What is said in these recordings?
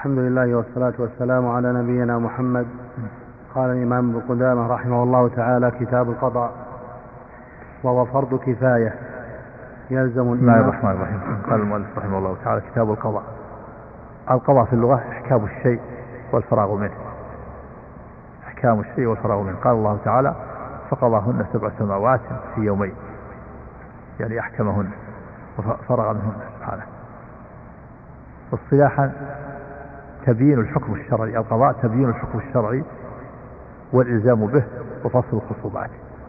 الحمد لله والصلاة والسلام على نبينا محمد. قال الإمام ابن قدامة رحمه الله تعالى: كتاب القضاء، وهو فرض كفاية يلزم. بسم الله الرحمن الرحيم. قال المؤلف رحمه الله تعالى: كتاب القضاء. القضاء في اللغة إحكام الشيء والفراغ منه. إحكام الشيء والفراغ منه. قال الله تعالى: فقضاهن 7 سماوات في يومين، يعني أحكمهن وفرغ منهن سبحانه. اصطلاحا تبيين الحكم الشرعي. القضاء تبيين الحكم الشرعي والإلزام به وفصل الخصومات.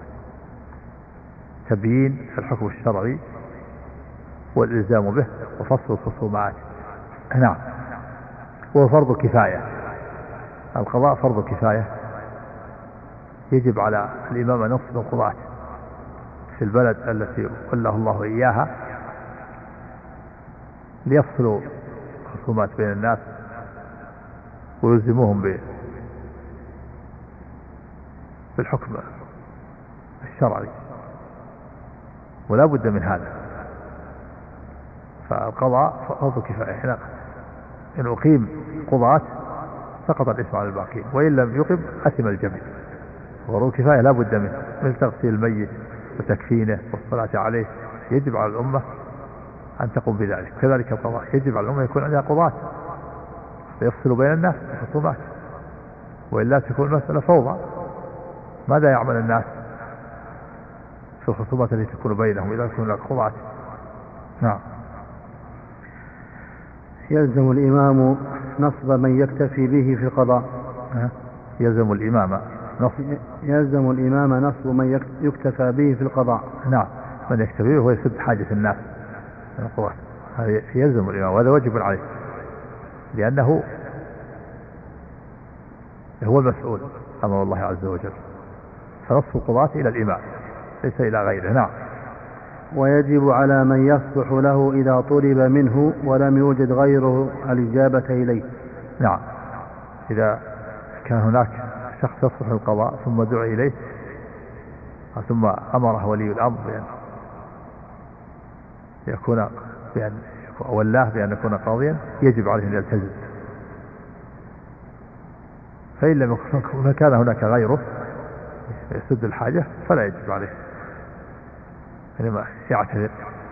تبيين الحكم الشرعي والإلزام به وفصل الخصومات. نعم. وهو فرض كفاية. القضاء فرض كفاية، يجب على الإمام نصف القضاة في البلد التي وله الله إياها ليفصلوا خصومات بين الناس ويلزموهم بالحكم الشرعي، ولا بد من هذا. فالقضاء فرض كفاية. إن أقيم قضاة سقط الإثم على الباقين، وإن لم يقم أثم الجميع. فرض كفاية لا بد منه، مثل تغسيل الميت وتكفينه والصلاة عليه. يجب على الأمة أن تقوم بذلك. كذلك القضاء يجب على الأمة يكون عندها قضاة يفصل بين الناس في الخصومات، وإلا تكون المسألة فوضى. ماذا يعمل الناس في الخصومات التي تكون بينهم إذا كانوا لك قضاة؟ نعم. يلزم الإمام نصب من يكتفي به في القضاء. يلزم الإمام نصب من يكتفى به في القضاء. نعم. من يكتفي به هو يسد حاجة الناس من القضاة. هذا يلزم الإمام، وهذا واجب عليه، لأنه هو المسؤول أمام الله عز وجل. فنصف القضاة إلى الإمام ليس إلى غيره. نعم. ويجب على من يصلح له إذا طلب منه ولم يوجد غيره الإجابة إليه. نعم. إذا كان هناك شخص يصلح القضاء ثم دعا إليه ثم أمره ولي الأمر بأن يكون قاضيا، يجب عليه أن يلتزم. فإن لم يكن كان هناك غيره يسد الحاجة فلا يجب عليه، إنما يعتذر.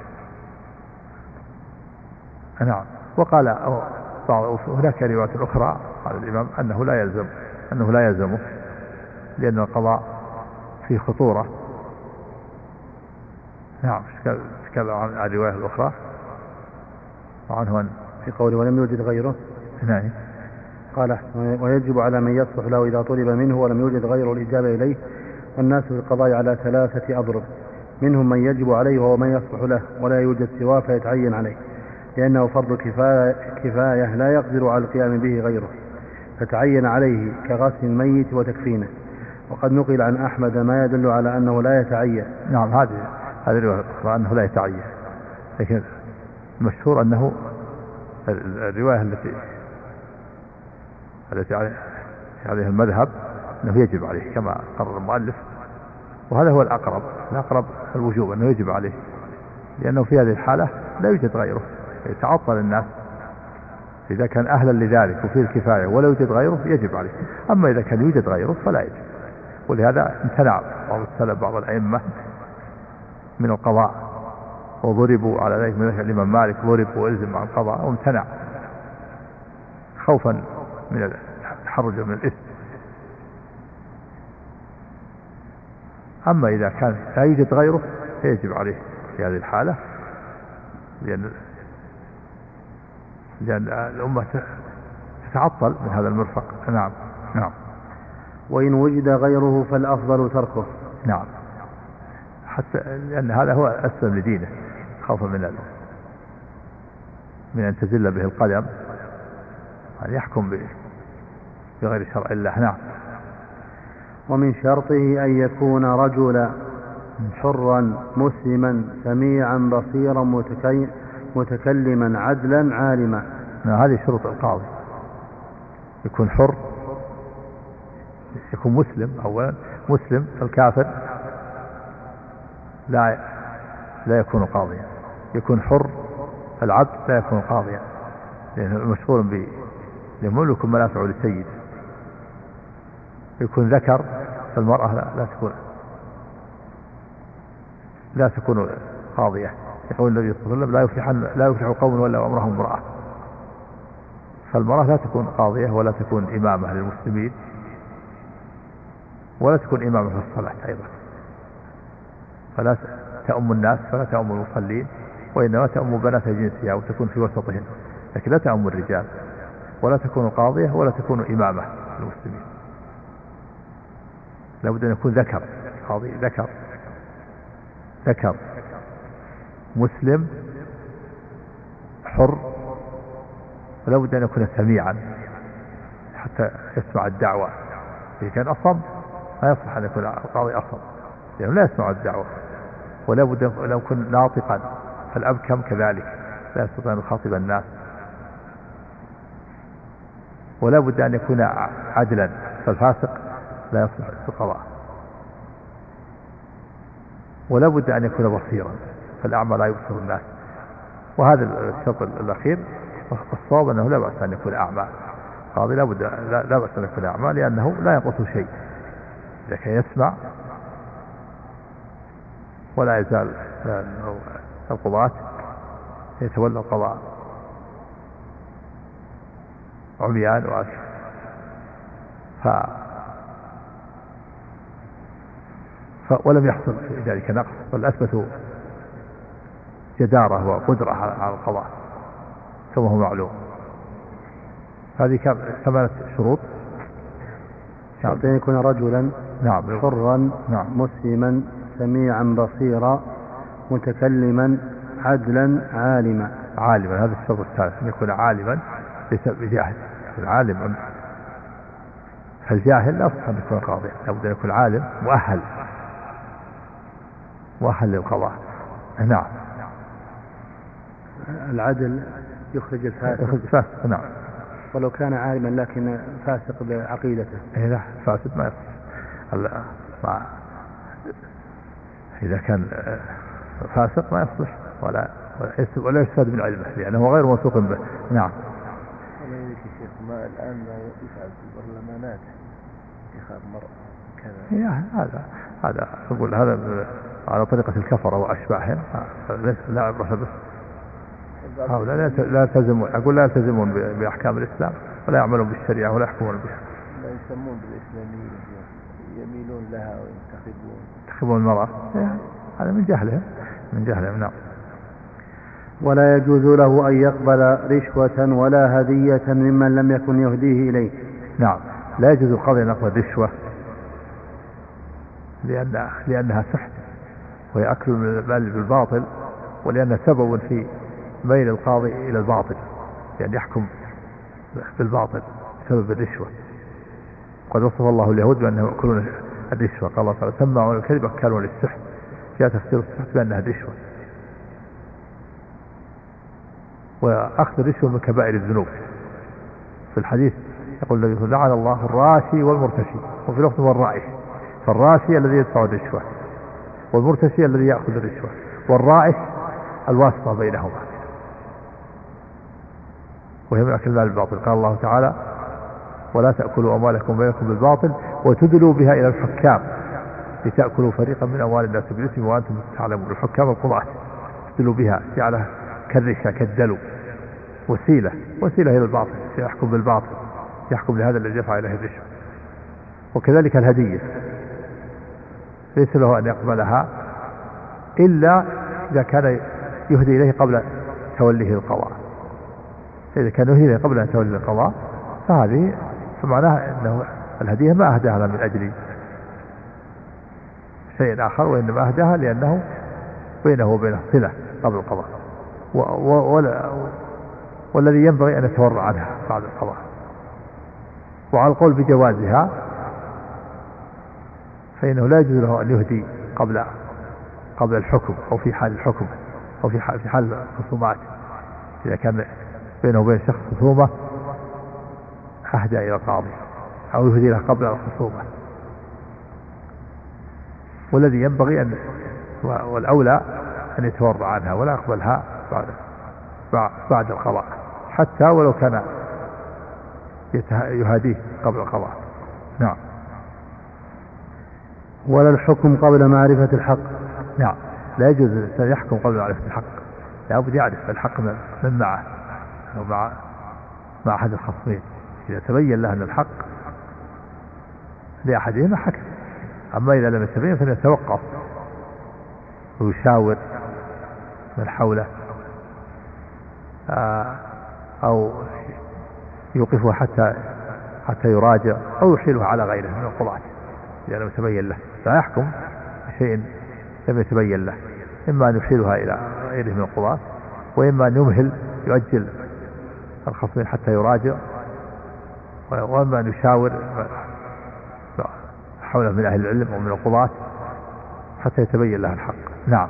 نعم. وقال هناك رواية أخرى على الإمام أنه لا يلزمه لأن القضاء فيه خطورة. نعم. تكلم عن الرواية الأخرى وعنه في قوله ولم يوجد غيره. نعم. قال: ويجب على من يصلح له إذا طلب منه ولم يوجد غيره الإجابة إليه. والناس في القضاء على 3 أضرب، منهم من يجب عليه وهو من يصلح له ولا يوجد سواه فيتعين عليه، لأنه فرض كفاية لا يقدر على القيام به غيره، فتعين عليه كغسل الميت وتكفينه. وقد نقل عن أحمد ما يدل على أنه لا يتعين. نعم. هذه الرواية أنه لا يتعين، لكن المشهور أنه الرواية التي عليها المذهب أنه يجب عليه كما قرر المؤلف، وهذا هو الأقرب الوجوب، أنه يجب عليه، لأنه في هذه الحالة لا يوجد غيره، يتعطل الناس. إذا كان أهلا لذلك وفيه الكفاية ولا يوجد غيره يجب عليه. أما إذا كان يوجد غيره فلا يجب. ولهذا امتنع بعض الأئمة من القضاء، وضربوا على ذلك من الإمام مالك، ضرب وإلزم عن القضاء وامتنع خوفا من التحرج من الإثم. أما إذا كان لا يوجد غيره فيجب عليه في هذه الحالة، لأن الأمة تتعطل من هذا المرفق. نعم. نعم. وإن وجد غيره فالأفضل تركه. نعم. حتى لأن هذا هو أسلم لدينه، خوفا من أن تزل به القدم، أن يحكم بغير شرع الله. نعم. ومن شرطه أن يكون رجلا حرا مسلما سميعا بصيرا متكلما عدلا عالما. هذه شروط القاضي: يكون حر، يكون مسلم. أولا مسلم، الكافر لا يكون قاضيا. يكون حر، العبد لا يكون قاضيا، لأنه مشغول يملك منافع لسيد، يكون ذكر فالمرأة لا تكون قاضية. يقول النبي صلى الله عليه وسلم لا يفلح قوم ولا أمرهم امرأة. فالمرأة لا تكون قاضية ولا تكون إمامة للمسلمين ولا تكون إمامة في الصلاة أيضا، فلا تأم الناس ولا تأم المصلين، وإنما تأم بنات جنسها وتكون في وسطهم، لكن لا تأم الرجال، ولا تكون قاضية ولا تكون إمامة للمسلمين. لابد أن يكون ذكر قاضي، ذكر مسلم حر، ولا بد أن يكون سميعا حتى يسمع الدعوة. إذا كان أصم لا يصلح أن يكون القاضي أصم لأنه لا يسمع الدعوة. ولا بد أن يكون ناطقا، فالأبكم كذلك لا يستطيع أن يخاطب الناس. ولا بد أن يكون عدلا، فالفاسق لا يصلح في القضاء. ولا بد أن يكون بصيرا، فالأعمى لا يبصر الناس. وهذا الشرط الأخير الصواب أنه لا بأس أن يكون أعمى قاضي، لا بأس أن يكون أعمى، لأنه لا ينقص شيء إذا كان يسمع ولا يزال القضاة يتولى القضاء عميان ولم يحصل في ذلك نقص، بل أثبتوا جدارة وقدرة على القضاء كما هو معلوم. هذه 8 شروط. شرط أن يكون رجلا حرا مسلما سميعا بصيرا متكلما عدلا عالما. هذا الشرط الثالث، أن يكون عالما ليس بجاهل. العالم فالجاهل لا يصح أن يكون قاضيا، لابد أن يكون عالم مؤهل للقضاء. نعم. العدل يخرج الفاسق. نعم. ولو كان عالما لكن فاسق بعقيدته. لا، فاسد ما يصلح. إذا كان فاسق ما يصلح ولا يستفاد من علمه لأنه غير موثوق به. نعم. ما الآن ما يفعل في البرلمانات انتخاب مرأة كذا. هذا أقول هذا على طريقة الكفرة وأشباههم، لا عبرة به. هؤلاء لا يلتزمون، أقول لا يلتزمون بأحكام الإسلام ولا يعملون بالشريعة ولا يحكمون بها. لا يسمون بالإسلاميين، يميلون لها وينتخبون المرأة. هذا من جهلهم. نعم. ولا يجوز له أن يقبل رشوة ولا هدية ممن لم يكن يهديه إليه. نعم، لا يجوز القاضي أن يقبل رشوة لأنها سحت وهي أكل المال بالباطل، ولأنها سبب في ميل القاضي إلى الباطل، يعني يحكم بالباطل بسبب الرشوة. قد وصف الله اليهود بأنهم يأكلون الرشوة، قال الله تعالى سمعوا الكذب أكلوا للسحت، جاء تفسير السحت بأنها رشوة. وأخذ الرشوة من كبائر الذنوب. في الحديث يقول النبي لعن الله الراشي والمرتشي، وفي لفظ والرائش. فالراشي الذي يدفع الرشوة، والمرتشي الذي يأخذ الرشوة، والرائش الواسطة بينهما، وهي من أكل المال بالباطل. قال الله تعالى ولا تأكلوا أموالكم بينكم بالباطل وتدلوا بها إلى الحكام لتأكلوا فريقا من أموال الناس بالإثم وأنتم تعلمون. الحكام القضاة تدلوا بها، جعلها كالرشا كالدلو، وسيلة إلى الباطل، يحكم بالباطل، يحكم لهذا الذي يدفع إليه الرشوة. وكذلك الهدية ليس له أن يقبلها إلا إذا كان يهدي إليه قبل توليه القضاء. إذا كان يهدي إليه قبل أن توليه القضاء فمعناها أنه الهدية ما أهداها من أجل شيء آخر، وإنما أهداها لأنه بينه وبينه صلة قبل القضاء، والذي ينبغي أن يتورع عنها بعد القضاء. وعلى القول بجوازها فإنه لا يجوز له أن يهدي قبل الحكم أو في حال الحكم أو في حال الخصومات. إذا كان بينه وبين شخص خصومة أهدى إلى القاضي أو يهدي له قبل الخصومة. والذي ينبغي والأولى أن يتورع عنها ولا يقبلها بعد القضاء، حتى ولو كان يهاديه قبل القضاء. نعم. ولا الحكم قبل معرفة الحق. نعم، لا يجوز الإنسان يحكم قبل معرفة الحق، لابد يعرف الحق من معه أو مع أحد الخصمين. إذا تبين له أن الحق لأحدهما حكم، أما إذا لم يتبين فليتوقف ويشاور من حوله أو يوقفه حتى يراجع أو يحيله على غيره من القضاة إذا لم يتبين له. لا يحكم بشيء لم يتبين له، إما أن يحيلها إلى غيره من القضاة، وإما أن يمهل يؤجل الخصمين حتى يراجع، وإما أن يشاور حوله من أهل العلم ومن القضاة حتى يتبين له الحق. نعم.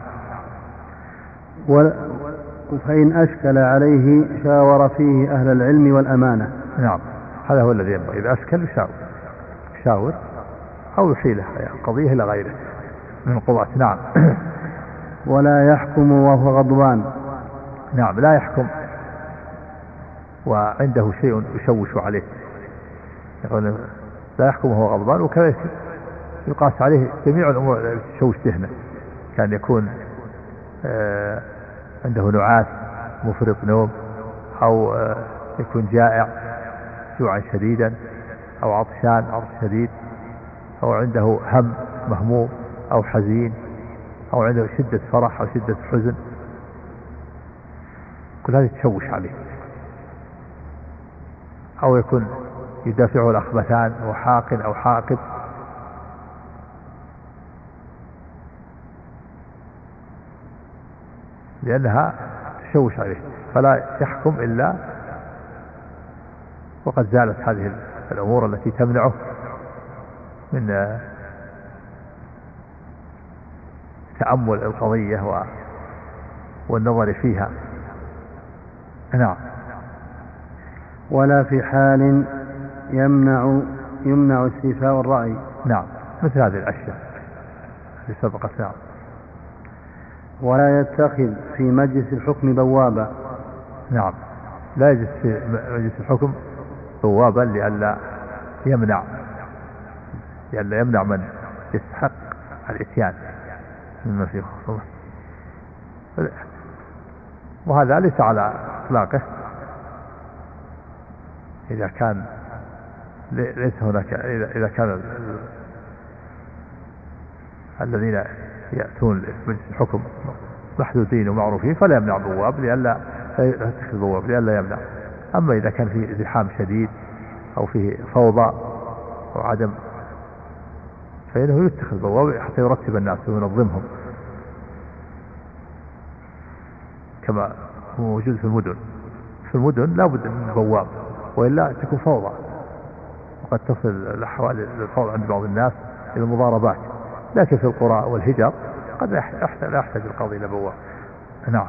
فإن أشكل عليه شاور فيه أهل العلم والأمانة. نعم، هذا هو الذي ينبغي. إذا أشكل يشاور أو يحيله القضية إلى غيره من القضاة. نعم. ولا يحكم وهو غضبان. نعم، لا يحكم وعنده شيء يشوش عليه، يقول لا يحكم وهو غضبان. وكذلك يقاس عليه جميع الأمور التي تشوش ذهنه، كان يكون عنده نعاس مفرط نوم، أو يكون جائع جوعا شديدا، أو عطشان عطش شديد، أو عنده هم مهموم أو حزين، أو عنده شدة فرح أو شدة حزن، كل هذه تشوش عليه. أو يكون يدافعه الأخبثان وحاقد أو حاقد، لأنها تشوش عليه، فلا يحكم إلا وقد زالت هذه الأمور التي تمنعه من تأمل القضية والنظر فيها. نعم. ولا في حال يمنع استيفاء الرأي. نعم، مثل هذه الأشياء التي سبقت. نعم. ولا يتخذ في مجلس الحكم بوابا. نعم، لا يجلس في مجلس الحكم بوابا لئلا يمنع من يستحق الإتيان مما فيه خصومة، وهذا ليس على إطلاقه إذا كان ليس هناك، إذا كان الذين يأتون مجلس الحكم محدودين ومعروفين فلا يمنع بواب لئلا يتخذ بواب لئلا يمنع. أما إذا كان فيه ازدحام شديد أو فيه فوضى وعدم، فإنه يتخذ بواب حتى يرتب الناس وينظمهم، كما هو موجود في المدن. في المدن لا بد من بواب وإلا تكون فوضى، وقد تصل الأحوال للفوضى عند بعض الناس إلى المضاربات. لكن في القرى والهجر قد لا يحتاج القاضي إلى بواب. نعم.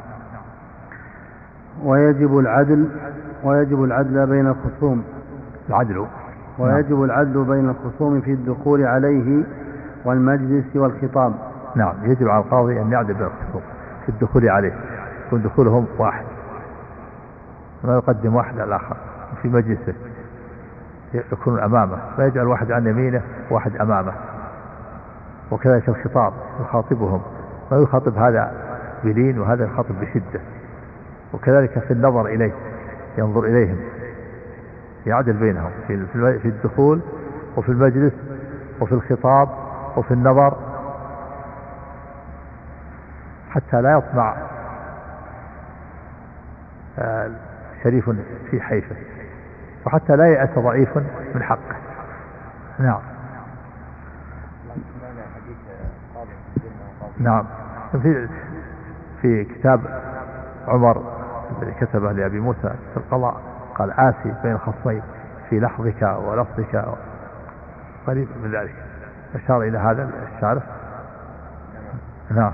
ويجب العدل بين الخصوم. ويجب العدل بين الخصوم في الدخول عليه والمجلس والخطاب. نعم، يجب على القاضي أن يعدل بين الخصوم في الدخول عليه، يكون دخولهم واحد، ما يقدم واحد على الآخر. في مجلسه يكون أمامه، لا يجعل واحد عن يمينه واحد أمامه. وكذلك الخطاب يخاطبهم، ما يخاطب هذا بلين وهذا يخاطب بشدة. وكذلك في النظر إليه، ينظر إليهم، يعدل بينهم في الدخول وفي المجلس وفي الخطاب وفي النظر، حتى لا يطمع شريف في حيفه، وحتى لا يأس ضعيف من حقه. نعم. نعم، في كتاب عمر الذي كتبه لأبي موسى في القضاء قال: آسي بين خصمين في لحظك ولفظك، قريب من ذلك. أشار إلى هذا الشارح. نعم.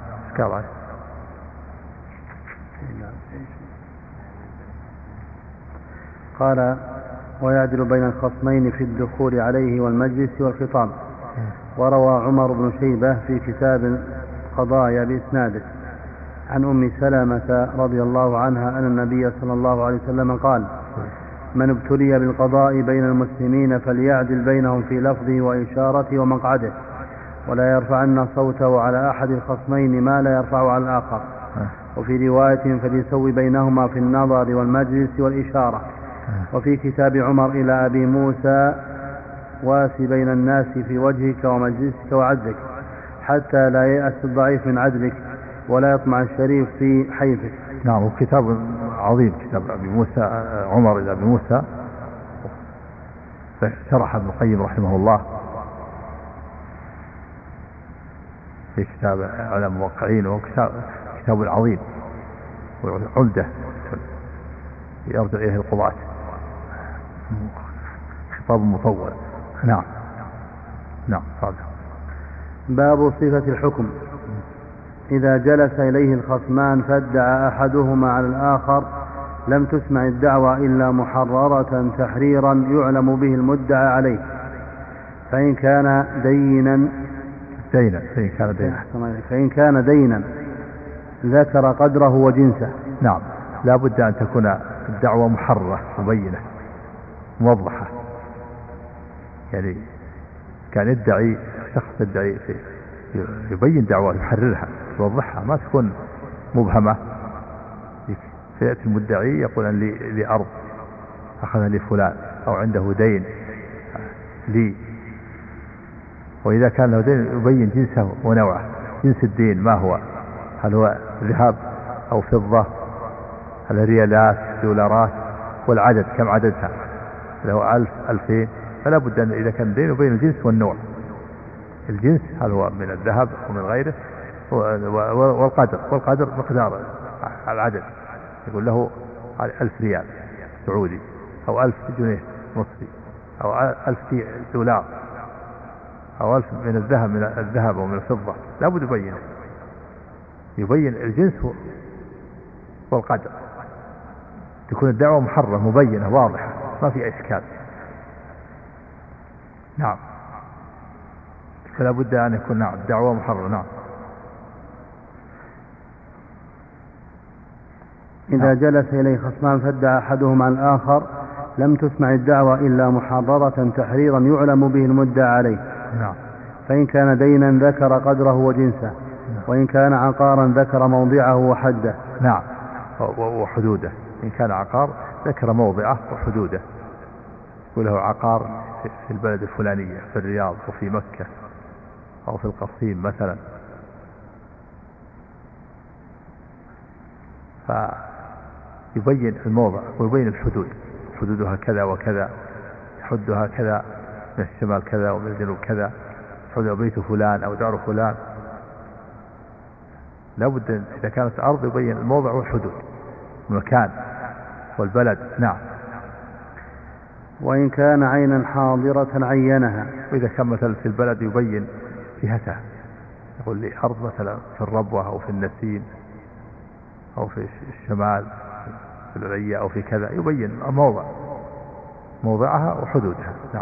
قال: ويعدل بين الخصمين في الدخول عليه والمجلس والخطاب. وروى عمر بن شيبة في كتاب قضايا بإسناده عن أم سلمة رضي الله عنها أن النبي صلى الله عليه وسلم قال: من ابتلي بالقضاء بين المسلمين فليعدل بينهم في لفظه وإشارته ومقعده، ولا يرفعن صوته على أحد الخصمين ما لا يرفع على الآخر. وفي رواية فليسوي بينهما في النظر والمجلس والإشارة. وفي كتاب عمر إلى أبي موسى واسي بين الناس في وجهك ومجلسك وعدلك حتى لا يأس الضعيف من عدلك ولا يطمع الشريف في حيفك. نعم. كتاب عظيم كتاب أبي موسى عمر إلى أبي موسى، شرح ابن القيم رحمه الله في كتاب على الموقعين، وهو كتاب عظيم وعمدة يرجع إليه القضاة، خطاب مطول. نعم. نعم. باب صفة الحكم. إذا جلس إليه الخصمان فادعى أحدهما على الآخر لم تسمع الدعوى إلا محررة تحريرا يعلم به المدعى عليه، فإن كان دينا ذكر قدره وجنسه. نعم. لا بد أن تكون الدعوة محررة مبينة موضحة، يعني كان يدعي شخص يدعي يبين دعوة يحررها يوضحها، ما تكون مبهمة. فيأتي المدعي يقول أن لي أرض أخذها لفلان، أو عنده دين لي، وإذا كان له دين يبين جنسه ونوعه. جنس الدين ما هو، هل هو ذهب أو فضة، هل ريالات دولارات، والعدد كم عددها، له 1000 2000. فلا بد أن إذا كان دين يبين الجنس والنوع. الجنس هل هو من الذهب أو من غيره، والقدر مقدار العدد، يقول له 1000 ريال سعودي، أو 1000 جنيه مصري، أو 1000 دولار، أو 1000 من الذهب أو من الفضة. لا بد يبين الجنس والقدر، تكون الدعوة محررة مبينة واضحة ما في إشكال. نعم. فلا بد أن يكون الدعوة محررة. نعم. إذا جلس إليه خصمان فادعى أحدهما على الآخر لم تسمع الدعوة إلا محررة تحريرا يعلم به المدعى عليه. نعم. فإن كان دينا ذكر قدره وجنسه، وإن كان عقارا ذكر موضعه وحده. نعم. وحدوده. إن كان عقار ذكر موضعه وحدوده، وله عقار في البلد الفلانية في الرياض وفي مكة أو في القصيم مثلا، فيبين الموضع ويبين الحدود، حدودها كذا وكذا، حدها كذا من الشمال كذا ومن الجنوب كذا، حدود بيت فلان أو دار فلان. لابد إذا كانت أرض يبين الموضع والحدود، المكان والبلد. نعم. وإن كان عينا حاضرة عينها. وإذا كان مثلا في البلد يبين جهتها، يقول لي أرض مثلا في الربوة أو في النسيم أو في الشمال في العليا أو في كذا، يبين موضعها وحدودها. نعم.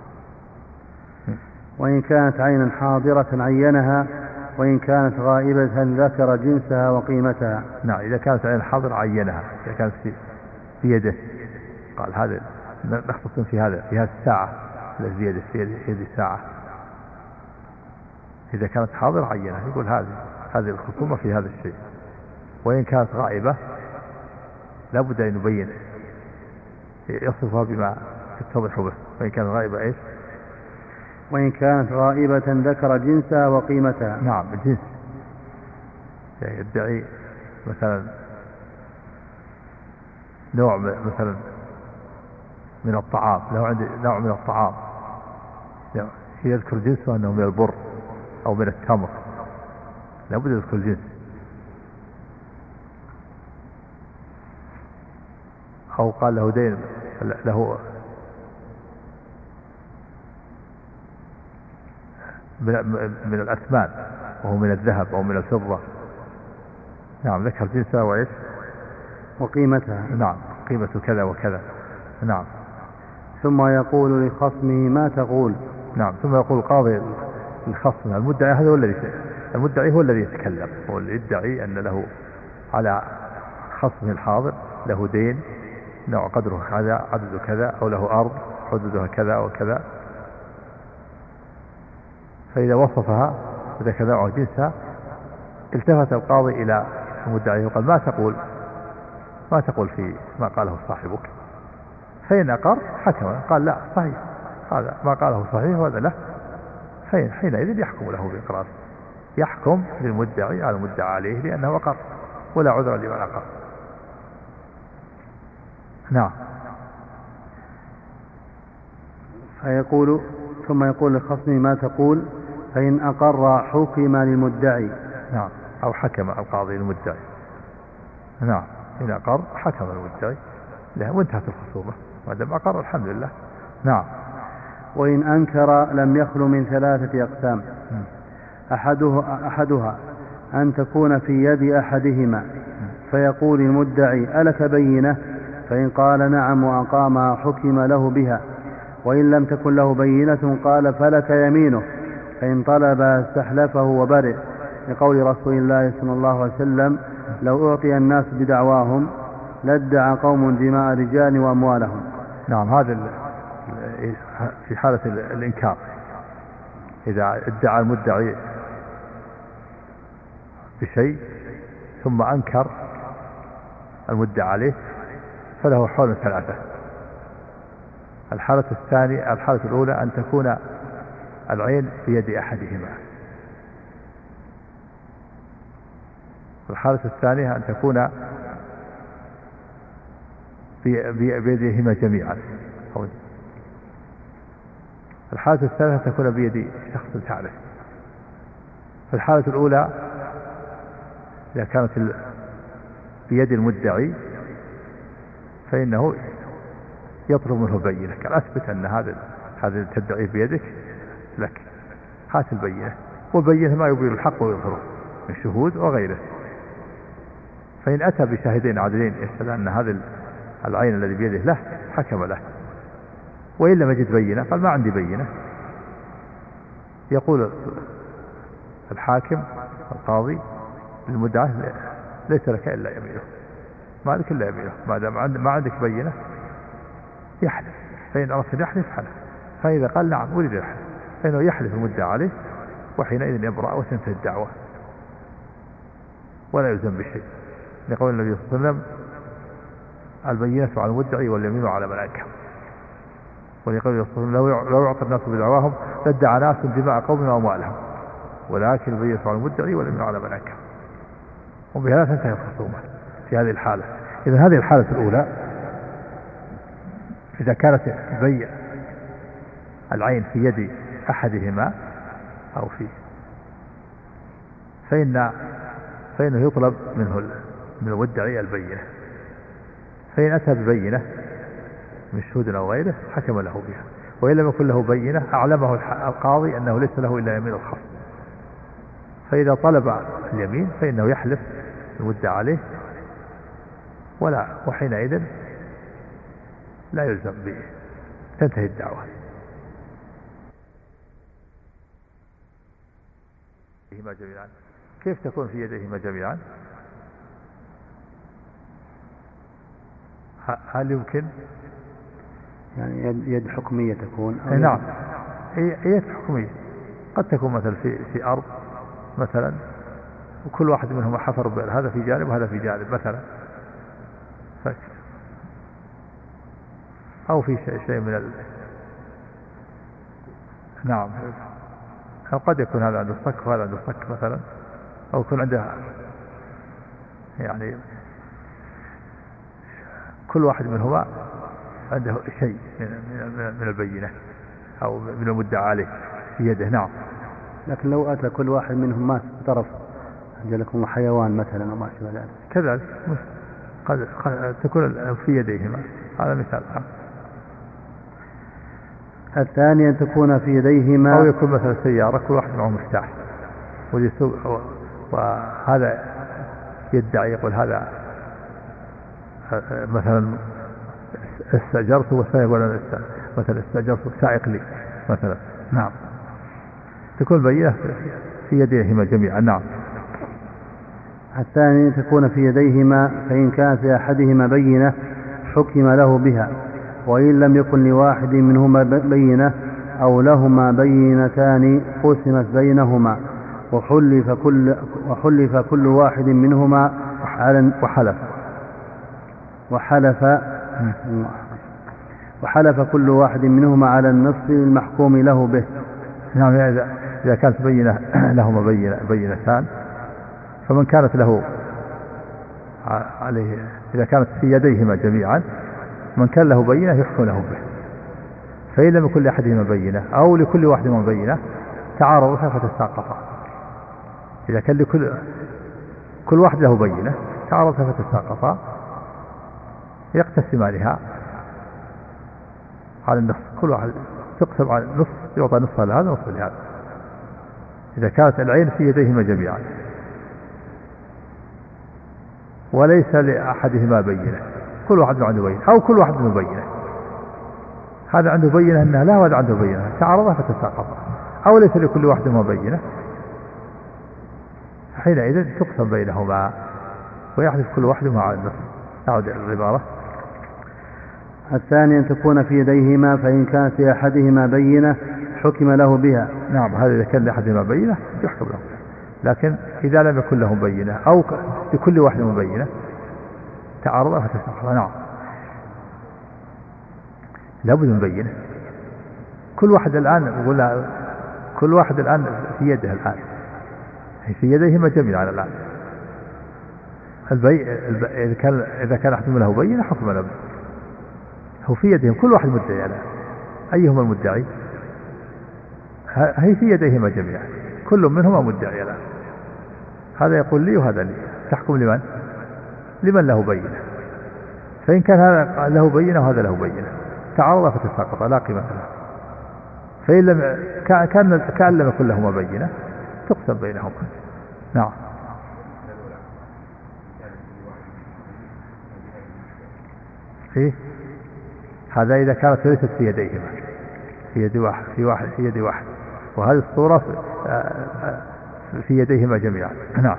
وإن كانت عينا حاضرة عينها، وإن كانت غائبة ذكر جنسها وقيمتها. نعم. إذا كانت عين حاضرة عينها، إذا كانت في يده قال هذا نختصم في هذه الساعة التي في يد ساعة. إذا كانت حاضرة عينها، يقول هذه الخصومة في هذا الشيء. وإن كانت غائبة لابد أن يبين يصفها بما يتضح به. وإن كانت غائبة إيش؟ وإن كانت غائبة ذكر جنسها وقيمتها. نعم. الجنس، يعني يدعي مثلا نوع مثلا من الطعام، لو عندي نوع من الطعام يذكر جنسه أنه من البر أو من التمر، لابد يذكر الجنس. أو قال له دين له من الأثمان وهو من الذهب أو من الفضة. نعم. ذكر جنسها وإيش وقيمتها. نعم. قيمة كذا وكذا. نعم. ثم يقول لخصمه ما تقول. نعم. ثم يقول قاضي الخصم، المدعي هذا المدعي هو الذي يتكلم، هو اللي يدعي أن له على خصمه الحاضر له دين نوع قدره كذا عدد كذا، أو له أرض حدودها كذا وكذا، فإذا وصفها إذا كذا أو جنسها التفت القاضي إلى المدعي وقال ما تقول في ما قاله صاحبك، فإن أقر حكم قال لا صحيح هذا ما قاله صحيح وهذا لا، حينئذ يحكم له بإقرار، يحكم للمدعي على المدعى عليه لأنه أقر ولا عذر لمن أقر. نعم. فيقول ثم يقول للخصم ما تقول، فإن أقر حكم للمدعي. نعم، أو حكم القاضي للمدعي. نعم، إن أقر حكم المدعي له وانتهت الخصومة، ما دام أقر الحمد لله. نعم. وإن أنكر لم يخلو من 3 أقسام. أحدها أن تكون في يد أحدهما فيقول المدعي ألك بينة؟ فإن قال نعم وأقام حكم له بها، وإن لم تكن له بينة قال فلك يمينه، فإن طلب استحلفه وبرئ، لقول رسول الله صلى الله عليه وسلم لو أعطي الناس بدعواهم لادعى قوم دماء رجال وأموالهم. نعم، هذا في حالة الإنكار، إذا ادعى المدعي بشيء ثم أنكر المدعى عليه فله حول 3. الحالة الأولى أن تكون العين بيد أحدهما، الحالة الثانية أن تكون بيدهما جميعا، الحالة الثالثة تكون بيد شخص ثالث. في الحالة الأولى إذا كانت بيد المدعي فإنه يطلب منه بينة، قال أثبت أن هذا تدعيه بيدك لك، هات البينة، والبينة ما يبين الحق ويظهره من شهود وغيره. فإن أتى بشاهدين عادلين يشهد أن هذا العين الذي بيده له حكم له، وإن لم يجد بينة قال ما عندي بينة، يقول الحاكم القاضي للمدعى ليس لك إلا يمينه، ما لك إلا يمينه، ما دام ما عندك بينة يحلف، فإن أردت يحلف حلف، فإذا قال نعم أريد الحلف فإنه يحلف المدعى عليه، وحينئذ يبرأ وتنتهي الدعوة ولا يلزم بشيء، لقول النبي صلى الله عليه وسلم البينة على المدعي واليمين على من أنكر، ولقول صلى الله عليه وسلم لو يعطى الناس بدعواهم لادعى ناس دماء قوم وأموالهم، ولكن البينة على المدعي واليمين على من أنكر، وبهذا تنتهي الخصومة في هذه الحالة. إذا هذه الحالة الأولى إذا كانت بيع العين في يد أحدهما أو فيه فإنه يطلب من المدعي البينة، فإن أتى ببينة من شهود أو غيره حكم له بها، وإن لم يكن له بينة أعلمه القاضي أنه ليس له إلا يمين الخصم، فإذا طلب اليمين فإنه يحلف المدعى عليه وحينئذ لا يلزم به، تنتهي الدعوة. جميعا. كيف تكون في يديهما جميعا؟ هل يمكن يعني يد حكمية تكون؟ نعم، يد حكمية قد تكون مثلا في أرض مثلا، وكل واحد منهم حفر بئر، هذا في جانب وهذا في جانب مثلا، أو في شيء من نعم، أو قد يكون هذا عنده صك وهذا عنده صك مثلا، أو يكون عنده يعني كل واحد منهما عنده شيء من البينة أو من المدعى عليه في يده. نعم. لكن لو أتى كل واحد منهم مات بطرف لكم حيوان مثلا وما شابه ذلك كذلك قد تكون في يديهما، هذا مثال. الثاني أن تكون في يديهما، أو يكون مثلا سيارة كل واحد معه مفتاح ويسوق، وهذا يدعي يقول هذا مثلا استأجرت، والثاني يقول مثلا استأجرت سائق لي مثلا. نعم، تكون بينة في يديهما جميعا. نعم. الثاني تكون في يديهما، فإن كان في أحدهما بينة حكم له بها، وإن لم يكن لواحد منهما بينة أو لهما بينتان قسمت بينهما وحلف كل واحد منهما على وحلف كل واحد منهما على النصف المحكوم له به. نعم. إذا كانت لهما بينتان، فمن كانت له عليه، إذا كانت في يديهما جميعا، من كان له بينة يحكم له به. فإن لم يكن لأحدهما بينة أو لكل واحد من بينة تعارضها فتساقطا. إذا كان كل واحد له بينة تعارضها فتساقطا يقتسمانها على النصف، كل واحد تقسم على النصف، يعطى نصف لهذا ونصف لهذا. إذا كانت العين في يديهما جميعا وليس لأحدهما بينة، كل واحد عنده بينة أو كل واحد عنده بينة، هذا عنده بينة أنها لا وهذا عنده بينة، تعارضها فتساقطا، أو ليس لكل واحد منهما بينة، حينئذ تقسم بينهما ويحدث كل واحد مع النصف. أعود العبارة. الثاني أن تكون في يديهما، فإن كانت لأحدهما بينة حكم له بها. نعم، هذا إذا كان لأحدهما بينة يحكم له، لكن إذا لم يكن لهم بينة أو لكل واحد منهم بينة تعارض فتساقط. نعم، لابد من بينة. كل واحد الآن في يده الآن، في يديهما جميعا الآن. إذا كان أحد له بينة حكم له، هو في يدهم كل واحد مدعي الآن. أيهما المدعي؟ هي في يديهما جميعا، كل منهما مدعي الآن. هذا يقول لي وهذا لي، تحكم لمن له بينة. فإن كان هذا له بينة وهذا له بينة تعارض فتساقط لا قيمة له. فإن لم كان لم يكن لهما بينة تقسم بينهما. نعم. هذا إذا كانت ليست في يديهما، في يد واحد، وهذه الصورة في يديهما جميعا. نعم.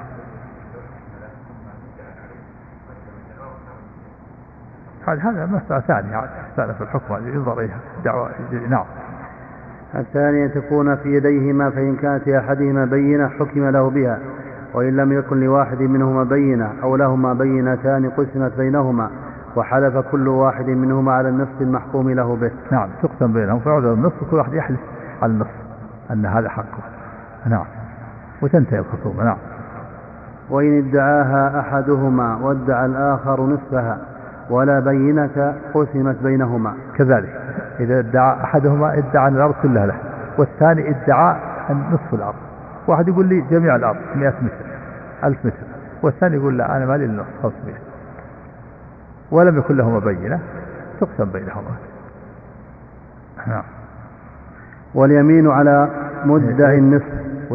هذا مسألة ثانية في الحكم ينظر إليها دعوة. نعم. الثانية تكون في يديهما، فإن كانت لأحدهما بينة حكم له بها، وإن لم يكن لواحد منهما بينة أو لهما بينتان قسمت بينهما وحلف كل واحد منهما على النصف المحكوم له به. نعم، تقسم بينهم فيعود النصف، كل واحد يحلف على النصف أن هذا حقه. نعم، وتنتهي الخصومة. نعم. وإن ادعاها أحدهما وادعى الآخر نصفها ولا بينة قسمت بينهما. كذلك إذا ادعى أحدهما ادعى الأرض كلها له، والثاني ادعى نصف الأرض. واحد يقول لي جميع الأرض 100 متر 1000 متر، والثاني يقول لا أنا مالي النصف 500، ولم يكن لهما بينة تقسم بينهما. نعم. واليمين على مدعي النصف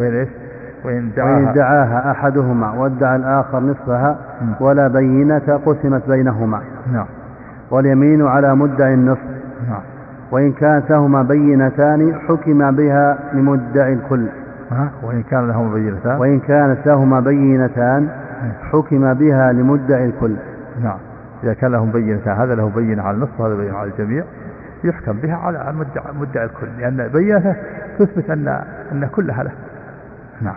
وإن ادعاها أحدهما وادعى الآخر نصفها ولا بينة قسمت بينهما. نعم. واليمين على مدعي النصف. نعم. وإن كانت لهما بينتان حكم بها لمدعي الكل. وإن كانت لهما بينتان حكم بها لمدعي الكل. نعم. إذا كان لهم بينتان، هذا له بينة على النصف وهذا بينة على الجميع، يحكم بها على مدعي الكل، لأن بينته تثبت أن كلها له. نعم.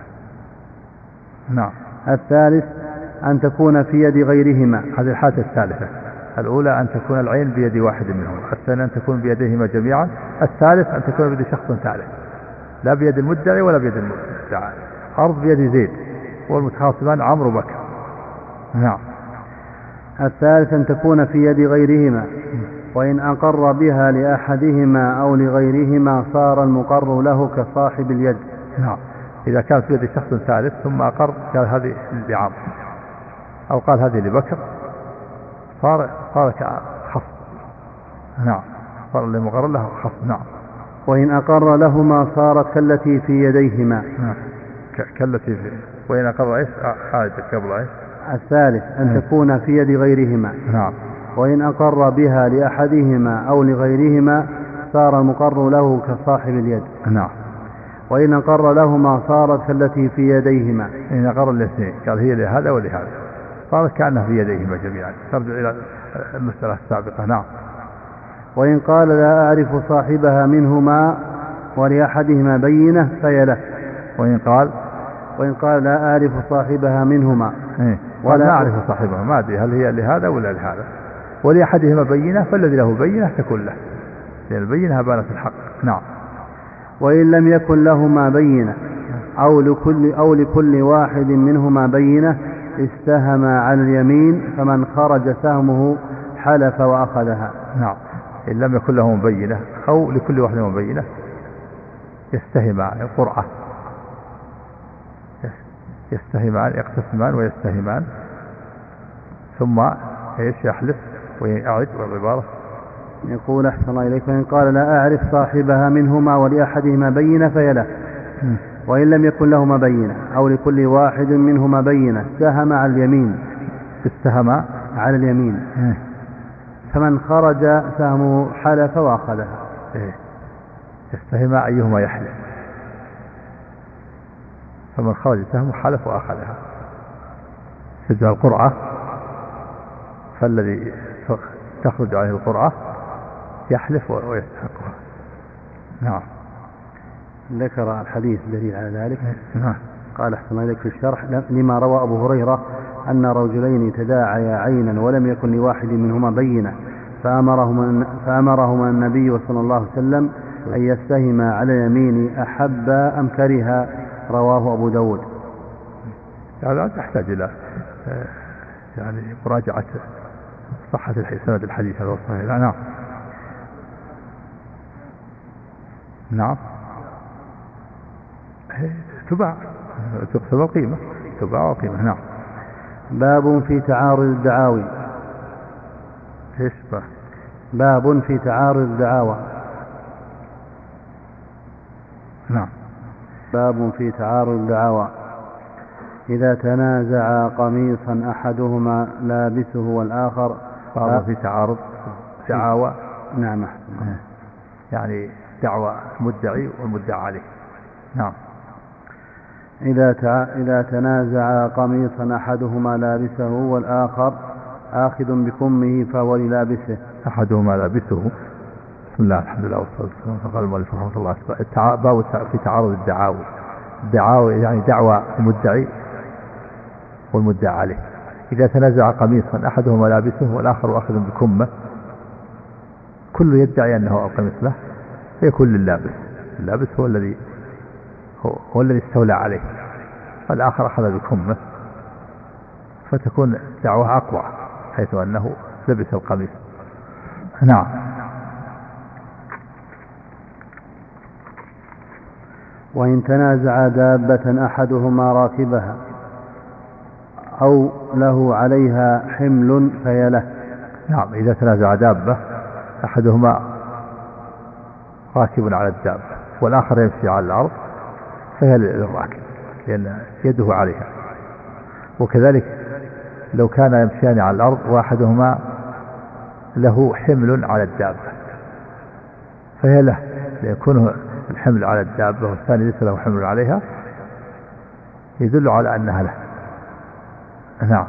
نعم. الثالث أن تكون في يد غيرهما. هذه الحالة الثالثة. الأولى أن تكون العين بيد واحد منهم، الثانية أن تكون بيديهما جميعا، الثالث أن تكون بيد شخص ثالث، لا بيد المدعي ولا بيد المدعى. أرض بيد زيد والمتخاصمان عمرو وبكر. نعم. الثالث أن تكون في يد غيرهما، وإن أقر بها لأحدهما أو لغيرهما صار المقر له كصاحب اليد. نعم. إذا كانت بيد شخص ثالث ثم أقر قال هذه لعمرو أو قال هذه لبكر صار كحص. نعم، صار المقر له حص. نعم. وإن أقر لهما صارت كالتي في يديهما. نعم. كالتي في. وإن أقر إيش قبل إيش. الثالث أن تكون في يد غيرهما. نعم. وإن أقر بها لأحدهما أو لغيرهما صار المقر له كصاحب اليد. نعم. وإن أقر لهما صارت كالتي في يديهما. إن أقر الاثنين قال هي لهذا ولهذا. صارت كأنها في يديهما جميعا. ترجع إلى المسألة السابقة. نعم. وإن قال لا أعرف صاحبها منهما ولأحدهما بينة فهي له. وإن قال لا أعرف صاحبها منهما ولا أعرف صاحبها، ما أدري هل هي لهذا ولا لهذا، ولأحدهما بينة فالذي له بينة تكون له، لأن البينة بانت الحق. نعم. وإن لم يكن لهما بينة أو لكل واحد منهما بينة استهما على اليمين، فمن خرج سهمه حلف وأخذها. نعم. إن لم يكن لهما بينة أو لكل واحد منهما بينة يستهمان القرعة، يستهمان يقتسمان ويستهمان، ثم يحلف ويعد والعبارة. يقول أحسن الله إليك: وإن قال لا أعرف صاحبها منهما ولأحدهما بينة فهي له. وإن لم يكن لهما بينة أو لكل واحد منهما بينة استهم على اليمين، استهم على اليمين، فمن خرج سهمه حلف وأخذها. يستهم أيهما يحلف، فمن خرج سهمه حلف وأخذها. تجعل القرعة، فالذي تخرج عليه القرعة يحلف ويستحقها. نعم. ذكر الحديث دليل على ذلك. نعم. قال أحسن الله إليك في الشرح: لما روى أبو هريرة أن رجلين تداعيا عينا ولم يكن لواحد منهما بينة فأمرهما النبي صلى الله عليه وسلم أن يستهما على يمين أحب أم كره. رواه أبو داود. هذا تحتاج إلى يعني مراجعة صحة سند الحديث هذا الصحيح. نعم. نعم. تباع تقسم القيمة، تباع القيمة. نعم. باب في تعارض الدعاوي. باب في تعارض الدعاوى. نعم. باب في تعارض الدعاوى: إذا تنازع قميصا أحدهما لابسه والآخر. باب في تعارض دعاوى. نعم. يعني دعوى المدعي والمدعى عليه. نعم. إذا تنازع قميصا أحدهما لابسه والآخر آخذ بكمه فهو للابسه. أحدهما لابسه. بسم الله الحمد لله والصلاة والسلام. قال المؤلف رحمه الله: باب في تعارض الدعاوى. الدعاوى يعني دعوى المدعي والمدعى عليه. إذا تنازع قميصا أحدهما لابسه والآخر آخذ بكمه، كل يدعي أنه القميص له، فيكون لللابس. اللابس هو الذي استولى عليه، والآخر أخذ بكمه، فتكون دعوة أقوى حيث أنه لبس القميص. نعم. وإن تنازع دابة أحدهما راكبها أو له عليها حمل فهي له. نعم. إذا تنازع دابة أحدهما راكب على الدابة والآخر يمشي على الأرض فهي للراكب لأن يده عليها. وكذلك لو كان يمشيان على الأرض واحدهما له حمل على الدابة فهي له، ليكون الحمل على الدابة والثاني ليس له حمل عليها، يدل على أنها له. نعم.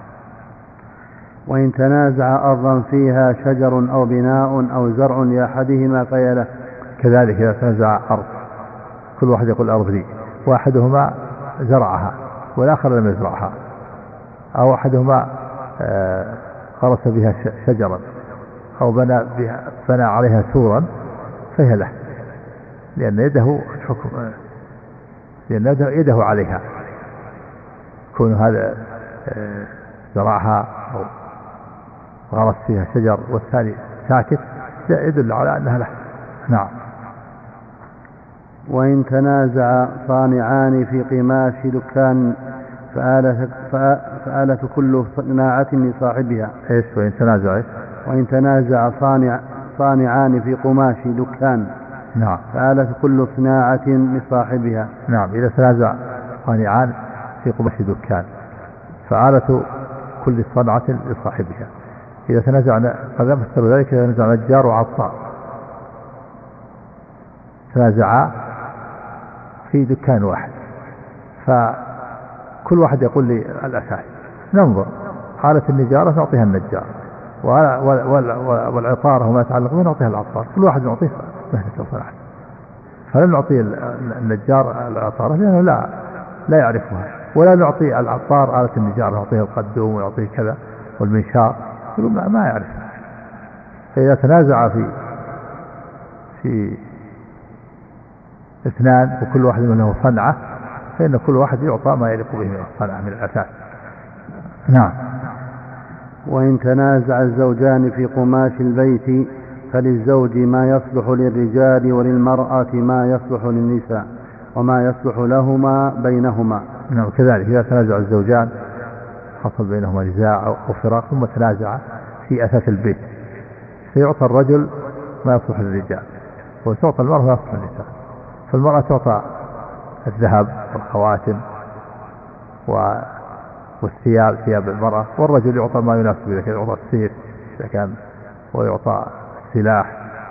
وإن تنازع أرضا فيها شجر أو بناء أو زرع لأحدهما فهي له. كذلك إذا تنازع أرض، كل واحد يقول الأرض لي، واحدهما زرعها والآخر لم يزرعها، أو أحدهما غرس بها شجرا أو بنى عليها سورا فهي له، لأن يده الحكم، لأن يده عليها، كون هذا زرعها أو غرس فيها شجر والثاني ساكت يدل على أنها له. نعم. وإن تنازع صانعان في قماش دكان فآلة كل صناعة لصاحبها. إيش؟ وإن تنازع صانعان في قماش دكان. نعم. فآلة كل صناعة لصاحبها. نعم. إذا تنازع صانعان في قماش دكان فآلة كل صنعة لصاحبها. إذا تنازع، قد مثل ذلك إذا تنازع نجار وعطار، تنازعا في دكان واحد، فكل واحد يقول لي الأساس، ننظر آلة النجارة نعطيها النجار، والعطارة وما يتعلق به نعطيها العطار، كل واحد نعطيه مهنته وصنعته. فلن نعطي النجار العطارة لأنه لا يعرفها، ولا نعطي العطار آلة النجارة، نعطيه القدوم ونعطيه كذا والمنشار، ما يعرفها. فإذا تنازع في اثنان وكل واحد منه صنعة، فإن كل واحد يعطى ما يليق به من الصنعة من الأساس. نعم. وإن تنازع الزوجان في قماش البيت فللزوج ما يصلح للرجال وللمرأة ما يصلح للنساء وما يصلح لهما بينهما. نعم كذلك إذا تنازع الزوجان حصل بينهما نزاع أو فراق ثم تنازع في أساس البيت، فيعطى الرجل ما يصلح للرجال وتعطى المرأة ما يصلح للنساء. فالمرأة تعطى الذهب والخواتم والثياب، ثياب المرأة، والرجل يعطى ما يناسب، إذا كان يعطى السيف إذا كان، ويعطى السلاح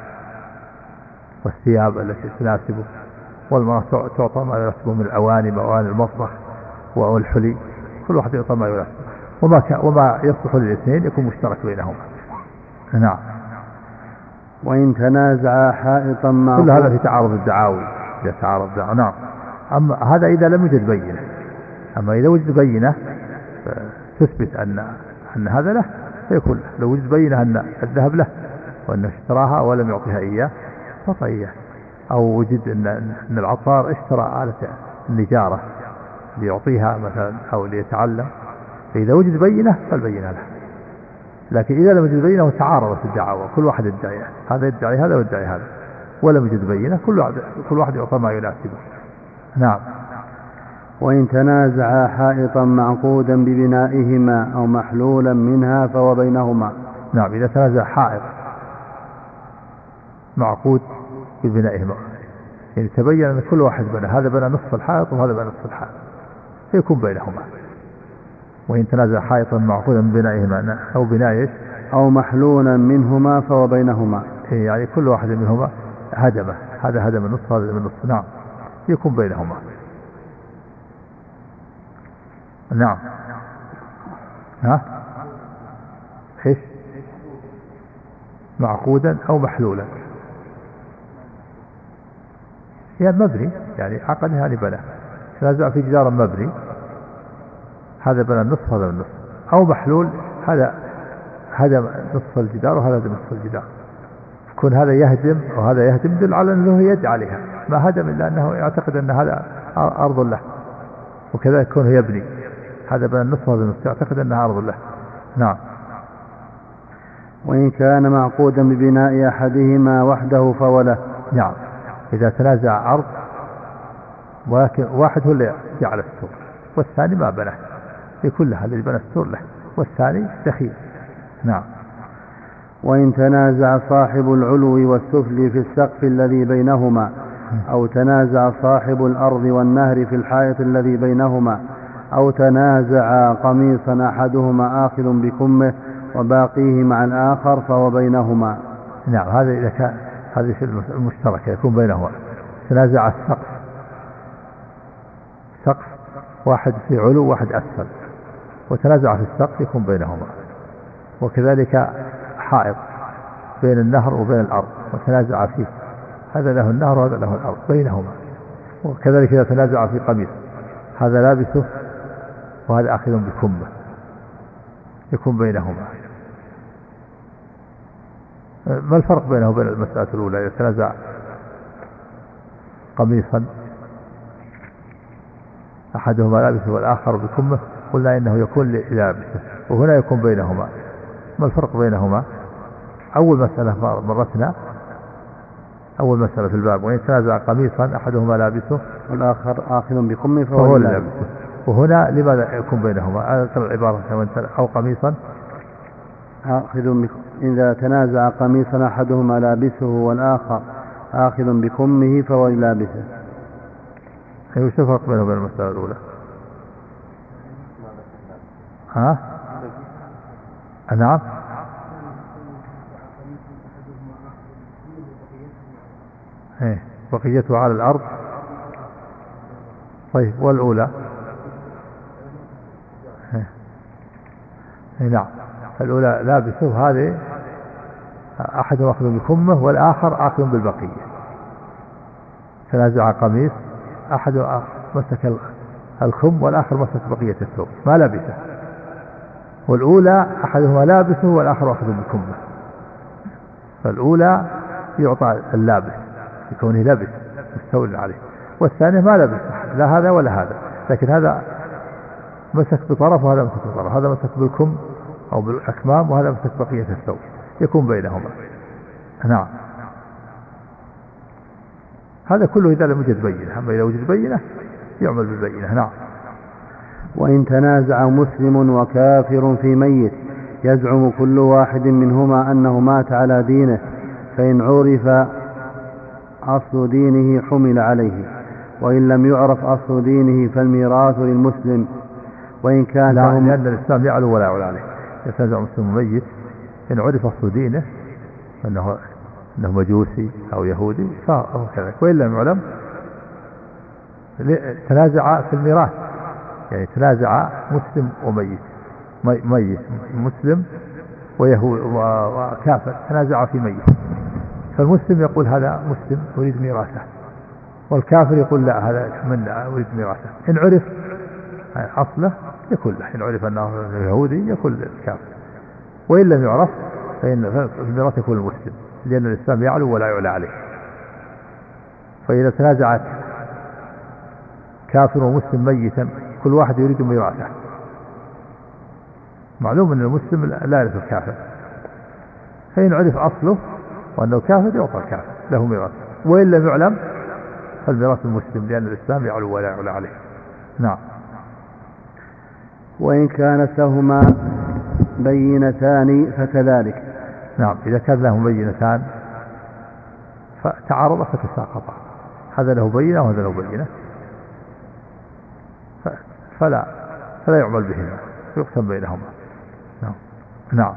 والثياب التي تناسبه، والمرأة تعطى ما يناسبه من الأواني، مواني المطبخ والحلي، كل واحد يعطى ما يناسبه، وما يصلح للاثنين يكون مشترك بينهما. نعم. وإن تنازع حائطا مع كل هذا في تعارض الدعاوي، إذا تعارض الدعاوي. نعم. أما هذا إذا لم يوجد بينة، أما إذا وجد بينة تثبت أن هذا له فيكون له. لو وجد بينة أن الذهب له وأنه اشتراها ولم يعطيها إياه تعطى إياه، أو وجد أن العطار اشترى آلة النجارة ليعطيها مثلا أو ليتعلم، فإذا وجد بينة فالبينة له. لكن إذا لم يوجد بينة وتعارضت الدعاوى، كل واحد يدعي هذا يدعي هذا ويدعي هذا، ولم يوجد بينة، كل واحد يعطى ما يناسبه. نعم. وإن تنازع حائطا معقودا ببنائهما أو محلولا منها فهو بينهما. نعم. إذا تنازع حائط معقود ببنائهما، يعني تبين أن كل واحد بنى، هذا بنى نصف الحائط وهذا بنى نصف الحائط، فيكون بينهما. وإن تنازع حائطا معقودا ببنائهما أو بناء أو محلولا منهما فهو بينهما، يعني كل واحد منهما هدمه، هذا هدم النصف هذا هدم النصف. نعم. يكون بينهما. نعم. ايش؟ معقودا او محلولا، يعني مبني، يعني عقد هذه بنى، تنازع في جدار مبني، هذا بنى النصف هذا النصف، او محلول، هذا هدم نصف الجدار وهذا هدم نصف الجدار، يكون هذا يهدم وهذا يهدم، دل على انه يد عليها، ما هدم الا انه يعتقد ان هذا ارض له، وكذلك يكون يبني، هذا بنى النصف وهذا النصف، يعتقد انها ارض له. نعم. وإن كان معقودا ببناء أحدهما وحده فهو له. نعم. إذا تنازع أرض ولكن واحد هو اللي جعل السور والثاني ما بناه، يكون له الذي بنى السور له والثاني دخيل. نعم. وإن تنازع صاحب العلو والسفل في السقف الذي بينهما، أو تنازع صاحب الأرض والنهر في الحائط الذي بينهما، أو تنازع قميصا أحدهما آخذ بكمه وباقيه مع الآخر فهو بينهما. نعم. هذا إذا كان هذه في المشتركة يكون بينهما. تنازع السقف، سقف واحد في علو واحد أسفل، وتنازع في السقف يكون بينهما. وكذلك حائط بين النهر وبين الأرض وتنازع فيه، هذا له النهر وهذا له الأرض بينهما. وكذلك إذا تنازع في قميص، هذا لابسه وهذا آخذ بكمه، يكون بينهما. ما الفرق بينه وبين المسألة الأولى؟ إذا تنازع قميصا أحدهما لابسه والآخر بكمه قلنا إنه يكون لابسه، وهنا يكون بينهما. ما الفرق بينهما؟ أول مسألة مرتنا، أول مسألة في الباب، وإن تنازع قميصا أحدهما لابسه والآخر آخذ بكمه فهو لابسه. وهنا لماذا يكون بينهما؟ العبارة أو قميصا إذا تنازع قميصا أحدهما لابسه والآخر آخذ بكمه فهو لابسه. وش الفرق بينه وبين المسألة الأولى؟ نعم. بقيته على الأرض. طيب والأولى؟ نعم. الأولى لابسه هذه أحد أخذ بكمه والآخر آخذ بالبقية. تنازع قميص، أحد مسك الخم والآخر مسك بقية الثوب ما لبسه، والأولى أحدهما لابسه والآخر أخذ بكمه، فالأولى يعطى اللابس لكونه لبس مستول عليه، والثاني ما لبس لا هذا ولا هذا، لكن هذا مسك بطرف وهذا مسك بطرف، هذا مسك بالكم أو بالأكمام وهذا مسك بقية الثوب، يكون بينهما. نعم. هذا كله إذا لم يوجد بينة، أما إذا وجد بينة يعمل بالبينة. نعم. وإن تنازع مسلم وكافر في ميت يزعم كل واحد منهما أنه مات على دينه، فإن عرف أصل دينه حمل عليه، وإن لم يعرف أصل دينه فالميراث للمسلم. وإن كان لأن الإسلام يعلو ولا يعلى عليه. يتنازع مسلم ميت إن عرف أصل دينه أنه مجوسي أو يهودي فهو كذلك، وإن لم يعلم تنازع في الميراث، يعني تنازع مسلم وميت، ميت مسلم ويهود وكافر تنازع في ميت، فالمسلم يقول هذا مسلم أريد ميراثه، والكافر يقول لا هذا من أريد ميراثه. إن عرف أصله يكون له، إن عرف أنه يهودي يكون للكافر، وإن لم يعرف فإن الميراث يكون المسلم، لأن الإسلام يعلو ولا يعلى عليه. فإذا تنازعت كافر ومسلم ميتا كل واحد يريد ميراثه، معلوم أن المسلم لا يرث الكافر، فإن عرف أصله وأنه كافر يعطى الكافر له ميراث، وإن لم يعلم فالميراث المسلم، لأن الإسلام يعلو ولا يعلى عليه. نعم. وإن كانت لهما بينتان فكذلك. نعم. إذا كان لهم بينتان فتعارض فتساقطا، هذا له بينة وهذا له بينة، فلا يعمل بهما، يقسم بينهما. نعم. نعم.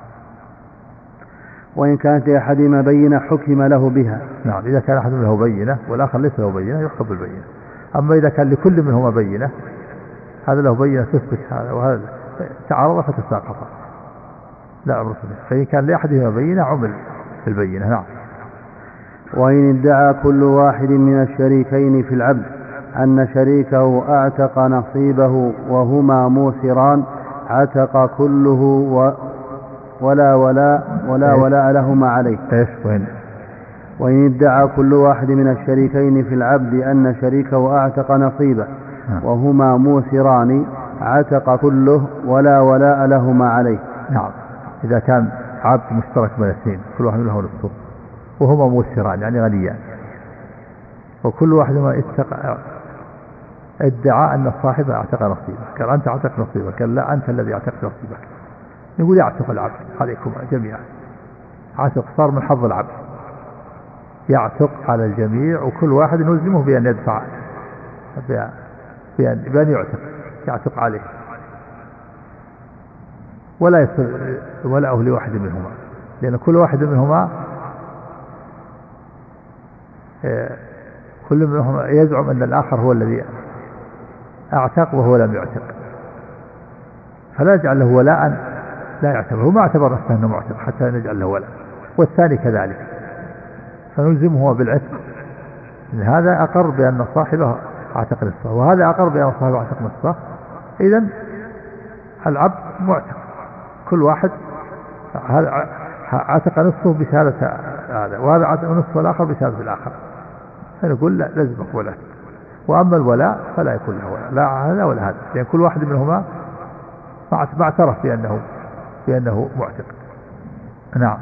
وإن كانت لأحدهما بينة حكم له بها. نعم. إذا كان أحد له بينة والآخر ليس له بينة يحكم بالبينة. أما إذا كان لكل منهما بينة، هذا له بينة تثبت هذا وهذا، تعارض فتساقطا لا أمر به، فإن كان لأحدهما بينة عمل بالبينة. نعم. وإن ادعى كل واحد من الشريكين في العبد أن شريكه أعتق نصيبه وهما موسران عتق كله ولا ولاء لهما عليه. وإن ادعى كل واحد من الشريكين في العبد أن شريكه أعتق نصيبه وهما موسران عتق كله ولا ولاء لهما عليه. نعم. إذا كان عبد مشترك بين اثنين كل واحد له نصف وهما موسران يعني غنيان، وكل واحد ما ادعى أن الصاحب اعتق نصيبه، قال أنت اعتق نصيبك، قال لا أنت الذي اعتقت نصيبك، نقول يعتق العبد عليكم جميعا، عتق صار من حظ العبد، يعتق على الجميع، وكل واحد نلزمه بأن يدفع بأن يعتق عليه، ولا يصل ولاءه لواحد منهما، لأن كل واحد منهما يزعم أن الآخر هو الذي اعتق وهو لم يعتق، فلا يجعل له ولاء لا يعتبره، ما اعتبر نفسه أنه معتق حتى نجعل له ولاء، والثاني كذلك، فنلزمه بالعتق، هذا أقر بأن صاحبه اعتق نصفه وهذا أقر بأن صاحبه اعتق نصفه، إذن العبد معتق، كل واحد هذا اعتق نصفه بشهادة هذا وهذا اعتق نصفه الآخر بشهادة الآخر، فنقول لا لازمك ولاء. وأما الولاء فلا يكون له ولاء، لا هذا ولا هذا، لأن كل واحد منهما ما اعترف بأنه معتق. نعم.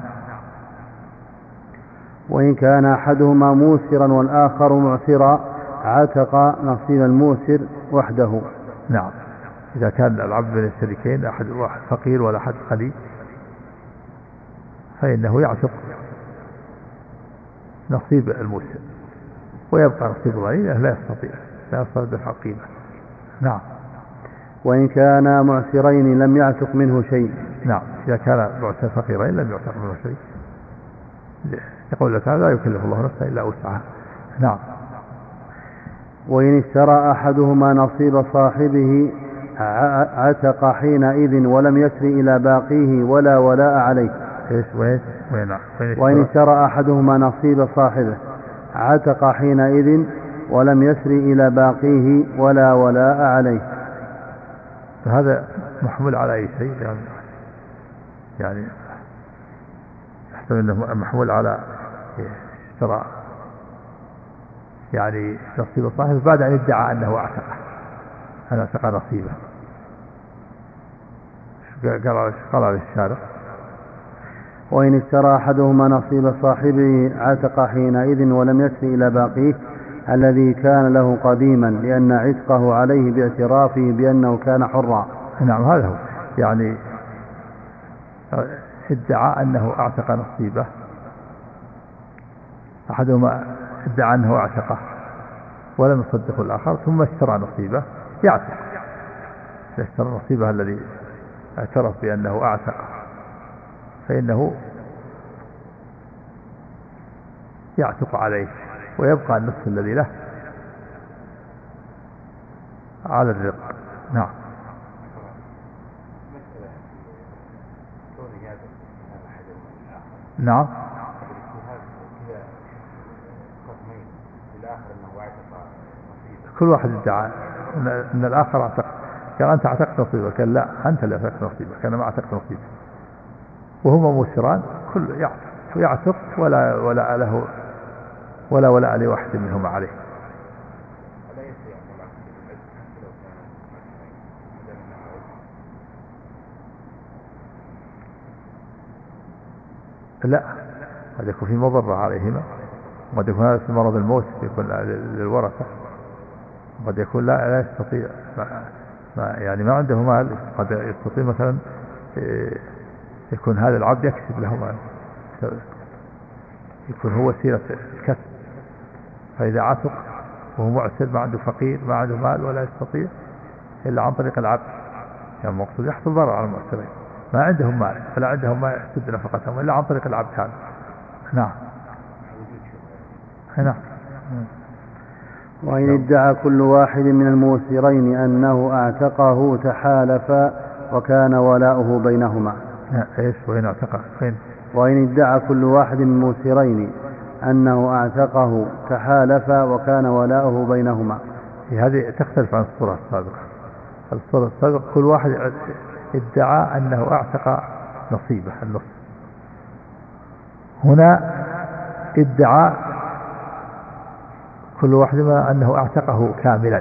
وإن كان أحدهما موسرا والآخر معسرا عتق نصيب الموسر وحده. نعم. إذا كان العبد بين الشريكين أحد واحد فقير ولا أحد غني فإنه يعتق نصيب الموسر ويبقى نصيب الغني لا يستطيع دفع قيمة. نعم. وإن كان معسرين لم يعتق منه شيء. نعم. إذا كان معسر فقيرين لم يعتق منه شيء، يقول لك لا يكلف الله نفسا إلا وسعها. نعم. وإن اشترى أحدهما نصيب صاحبه عتق حينئذ ولم يسر إلى باقيه ولا ولاء عليه. وإن اشترى أحدهما نصيب صاحبه عتق حينئذ ولم يسر إلى باقيه ولا ولاء عليه. هذا محمول على أي شيء يعني يحتمل أنه محمول على اشترى يعني نصيب صاحبه بعد أن ادعى أنه أعتق نصيبه. قال الشارع وإن اشترى أحدهما نصيب صاحبه عتق حينئذ ولم يسر إلى باقيه الذي كان له قديما لأن عتقه عليه باعترافه بأنه كان حرا. نعم هذا هو يعني ادعى أنه أعتق نصيبه، أحدهما ادعى أنه أعتقه ولم يصدق الآخر ثم اشترى نصيبه يعتق، اشترى نصيبه الذي اعترف بأنه أعتق فإنه يعتق عليه ويبقى النصف الذي له على الرق. نعم. نعم. كل واحد ادعى أن الآخر اعتق، قال أنت اعتقت نصيبك، قال لا أنت اللي اعتقت نصيبك، أنا ما اعتقت نصيبك، وهما موسران كل يعتق ولا له ولا لواحد منهما عليه. لا قد يكون في مضرة عليهما، قد يكون هذا في مرض الموت يكون للورثة، قد يكون لا يستطيع يعني ما عنده مال، قد يستطيع مثلا يكون هذا العبد يكسب له مال، يكون هو وسيلة الكسب، فإذا عتق وهو معسر ما عنده فقير ما عنده مال ولا يستطيع إلا عن طريق العبد، يعني مقصود يحصل ضرر على المعسرين ما عندهم مال فلا عندهم ما يسد نفقتهم إلا عن طريق العبد هذا. نعم. نعم. وإن ادعى كل واحد من الموسرين أنه اعتقه تحالفا وكان ولاؤه بينهما. ايش وين اعتقه؟ وإن ادعى كل واحد من الموسرين أنه اعتقه تحالفا وكان ولاؤه بينهما. هذه تختلف عن الصورة السابقة. الصورة السابقة كل واحد ادعى أنه اعتق نصيبه النصف، هنا ادعى كل واحد ما أنه اعتقه كاملا،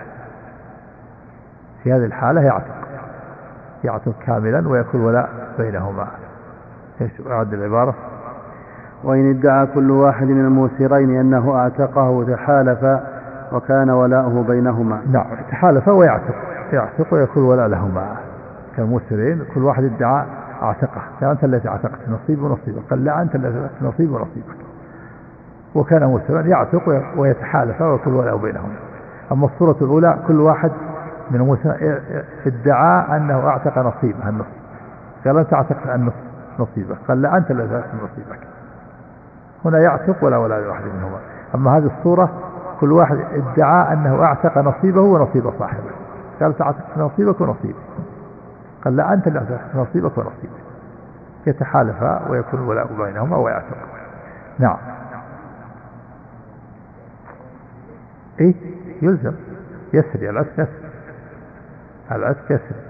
في هذه الحالة يعتق كاملا ويكون ولاء بينهما. ايش أعد العبارة؟ وإن ادعى كل واحد من الموسرين أنه اعتقه تحالفا وكان ولاؤه بينهما. نعم تحالف ويعتق ويكون ولاء لهما كالموسرين، كل واحد ادعى اعتقه، يعني أنت الذي اعتقت نصيب ونصيبك، قال لا أنت الذي اعتقت نصيب ونصيبك، وكان موسرا يعتق ويتحالف ويكون ولاء بينهما. أما الصورة الأولى كل واحد من الموسرين ادعى أنه اعتق نصيبه النصف، قال أنت اعتقت النصف نصيبك، قال لا أنت الذي اعتقت نصيبك، هنا يعتق ولا ولاء لواحد منهما. أما هذه الصورة كل واحد ادعى أنه اعتق نصيبه ونصيب صاحبه، قال تعتقت نصيبك ونصيبك، قال لا أنت اللي اعتقت نصيبك ونصيبك، يتحالفا ويكون ولاء بينهما ويعتق. نعم. ايه يلزم يسري العتق يسري.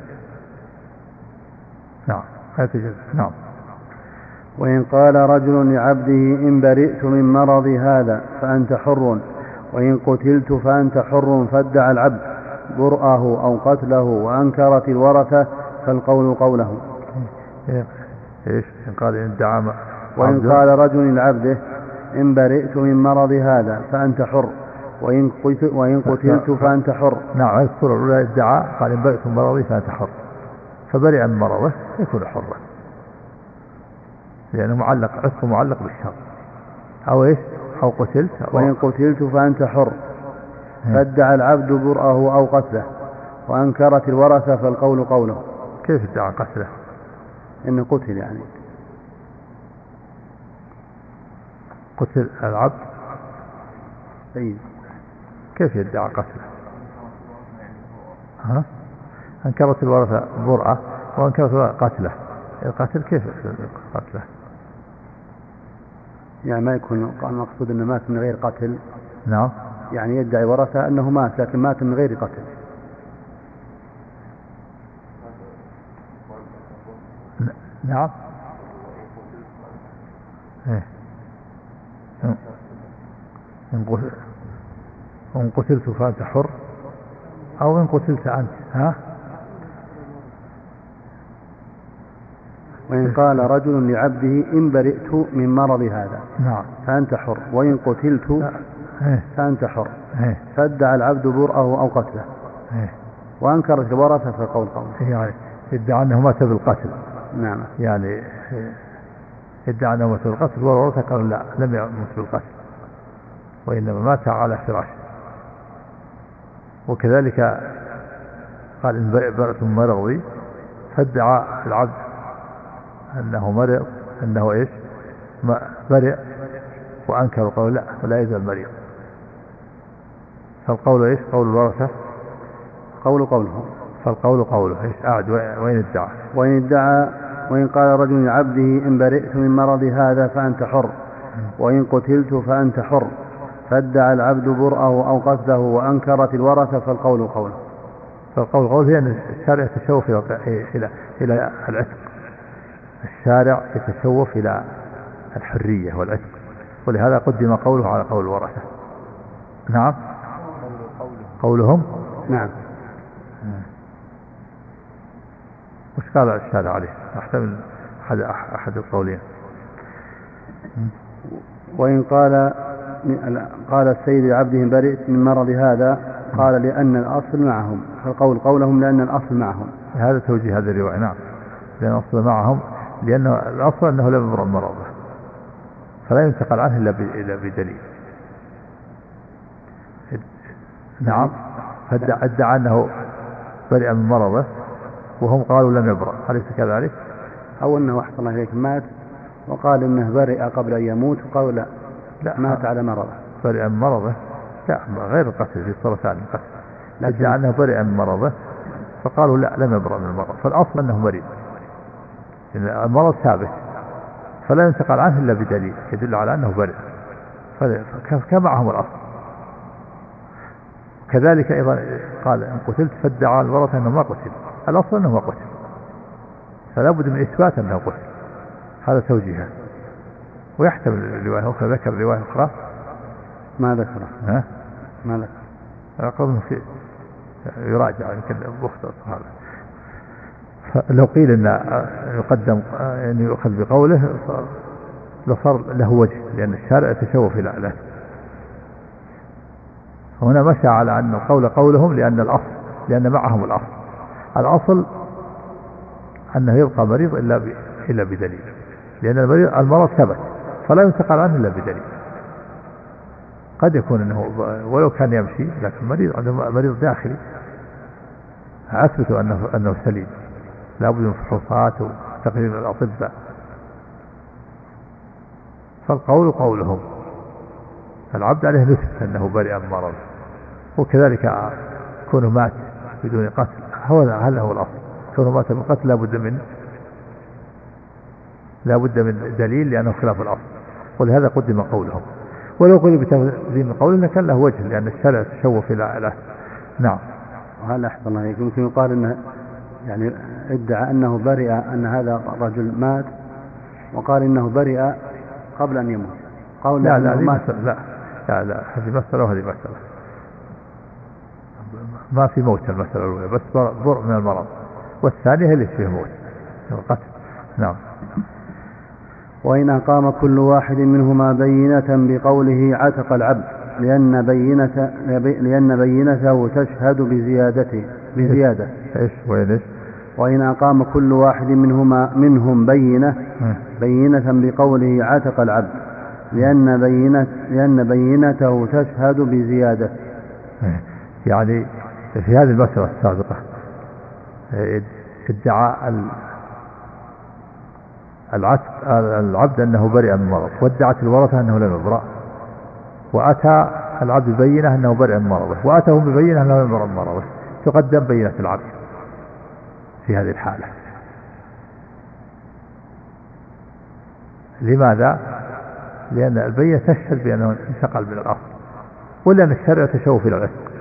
نعم هذا. نعم. وإن قال رجل لعبده إن برئت من مرض هذا فأنت حر، وإن قتلت فأنت حر، فادعى العبد برأه أو قتله وأنكرت الورثة فالقول قوله. إيش قال إن ادعى؟ وإن قال رجل لعبده إن برئت من مرض هذا فأنت حر، وإن قتلت فأنت حر. نعم هذه الصورة الأولى ادعى قال إن برئت من مرضي فأنت حر، فبرئ من مرضه يكون حرا لأنه عتقه معلق بالشر. أو إيش؟ أو قتلت وإن قتلت فأنت حر، فادعى العبد برأه أو قتله وأنكرت الورثة فالقول قوله. كيف ادعى قتله؟ إنه قتل يعني قتل العبد. أي كيف يدعى قتله؟ ها؟ أنكرت الورثة برأة وأنكرت قتله. القتل كيف قتله؟ يعني ما يكون المقصود أنه مات من غير قتل. نعم. يعني يدعي ورثة أنه مات لكن مات من غير قتل. نعم. إن قتلت فأنت حر أو إن قتلت أنت. ها؟ وإن قال رجل لعبده إن برئت من مرض هذا نعم فأنت حر وإن قتلت فأنت حر فادعى العبد برأه أو قتله وأنكرت الورثة فالقول قول. يعني ادعى أنه مات بالقتل. نعم. يعني ادعى أنه مات بالقتل والورثة قالوا لا لم يمت بالقتل وإنما مات على فراشه. وكذلك قال إن برئت من مرضي فادعى العبد أنه مرض أنه إيش برئ وأنكر وقال لا ولا يزال مريض. فالقول إيش قول الورثة قوله فالقول قوله إيش أعد وإن ادعى وإن قال رجل لعبده إن برئت من مرض هذا فأنت حر وإن قتلت فأنت حر فادعى العبد برأه أو قتله وأنكرت الورثة فالقول قوله هي أن الشارع يتشوف إلى العتق. الشارع يتشوف إلى الحرية والعتق ولهذا قدم قوله على قول الورثة. نعم. قولهم نعم. وش قال الشارع عليه؟ أحتمل أحد القولين. وإن قال السيد لعبده برئت من مرض هذا قال لأن الأصل معهم فالقول قولهم لأن الأصل معهم. هذا توجيه هذه الرواية. نعم. لأن الأصل معهم لأن الأصل أنه لم يبرأ من مرضه فلا ينتقل عنه إلا بدليل. نعم. فادعى أنه برئ من مرضه وهم قالوا لم يبرأ أليس كذلك؟ أو أنه أحسن الله إليك مات وقال إنه برئ قبل أن يموت وقالوا لا مات على مرضه. برئ من مرضه لا غير القتل في صورة ثانية القتل. ادعى أنه برئ من مرضه فقالوا لا لم يبرأ من المرض فالأصل أنه مريض. المرض ثابت فلا ينتقل عنه إلا بدليل يدل على أنه برئ فكمعهم الأصل. كذلك أيضا قال إن قتلت فادعى الورثة أنه ما قتل الأصل أنه ما قتل فلا بد من إثبات أنه قتل. هذا توجيهه. ويحتمل الرواية أخرى ذكر رواية أخرى ما ذكره. ما ذكر أقول في يراجع يمكن مختصر هذا. فلو قيل أن يقدم أن يؤخذ بقوله لصار له وجه لأن الشارع يتشوف إلى له. هنا مشى على أن قولهم لأن الأصل لأن معهم الأصل أنه يبقى مريض إلا بدليل لأن المرض ثبت فلا ينتقل عنه إلا بدليل. قد يكون أنه ولو كان يمشي لكن مريض داخلي أثبتوا أنه سليم لا بد من فحوصات وتقرير الأطباء. فالقول قولهم العبد عليه نثبت أنه برئ من مرض وكذلك كونه مات بدون قتل هذا هو الأصل. كونه مات بالقتل لا بد من دليل لأنه خلاف الأصل ولهذا قدم قولهم. ولو قل بتقديم قوله كان له وجه لأن الشارع تشوف إلى له. نعم. وهذا أحسن الله عليك يمكن يقال أنه يعني ادعى أنه برئ أن هذا الرجل مات وقال إنه برئ قبل أن يموت. قول لا هذه مسألة وهذه مسألة ما في موت المسألة الأولى بس برء من المرض والثانية هي اللي فيه موت القتل. نعم. وإن أقام كل واحد منهما بينة بقوله عتق العبد لأن بينته تشهد بزيادة. إيش وإن أقام كل واحد منهم بينة بقوله عتق العبد لأن بينته تشهد بزيادة. يعني في هذه المسألة السابقة ادعى العبد أنه برئ من مرض وادعت الورثة أنه لم يبرأ وأتى العبد بينة أنه برئ من مرضه وأتهم ببينة أنه لم يبرأ من مرضه تقدم بينة العبد في هذه الحالة. لماذا؟ لأن البينة تشهد بأنه انتقل من الأصل، ولأن الشرع تشوف إلى العتق.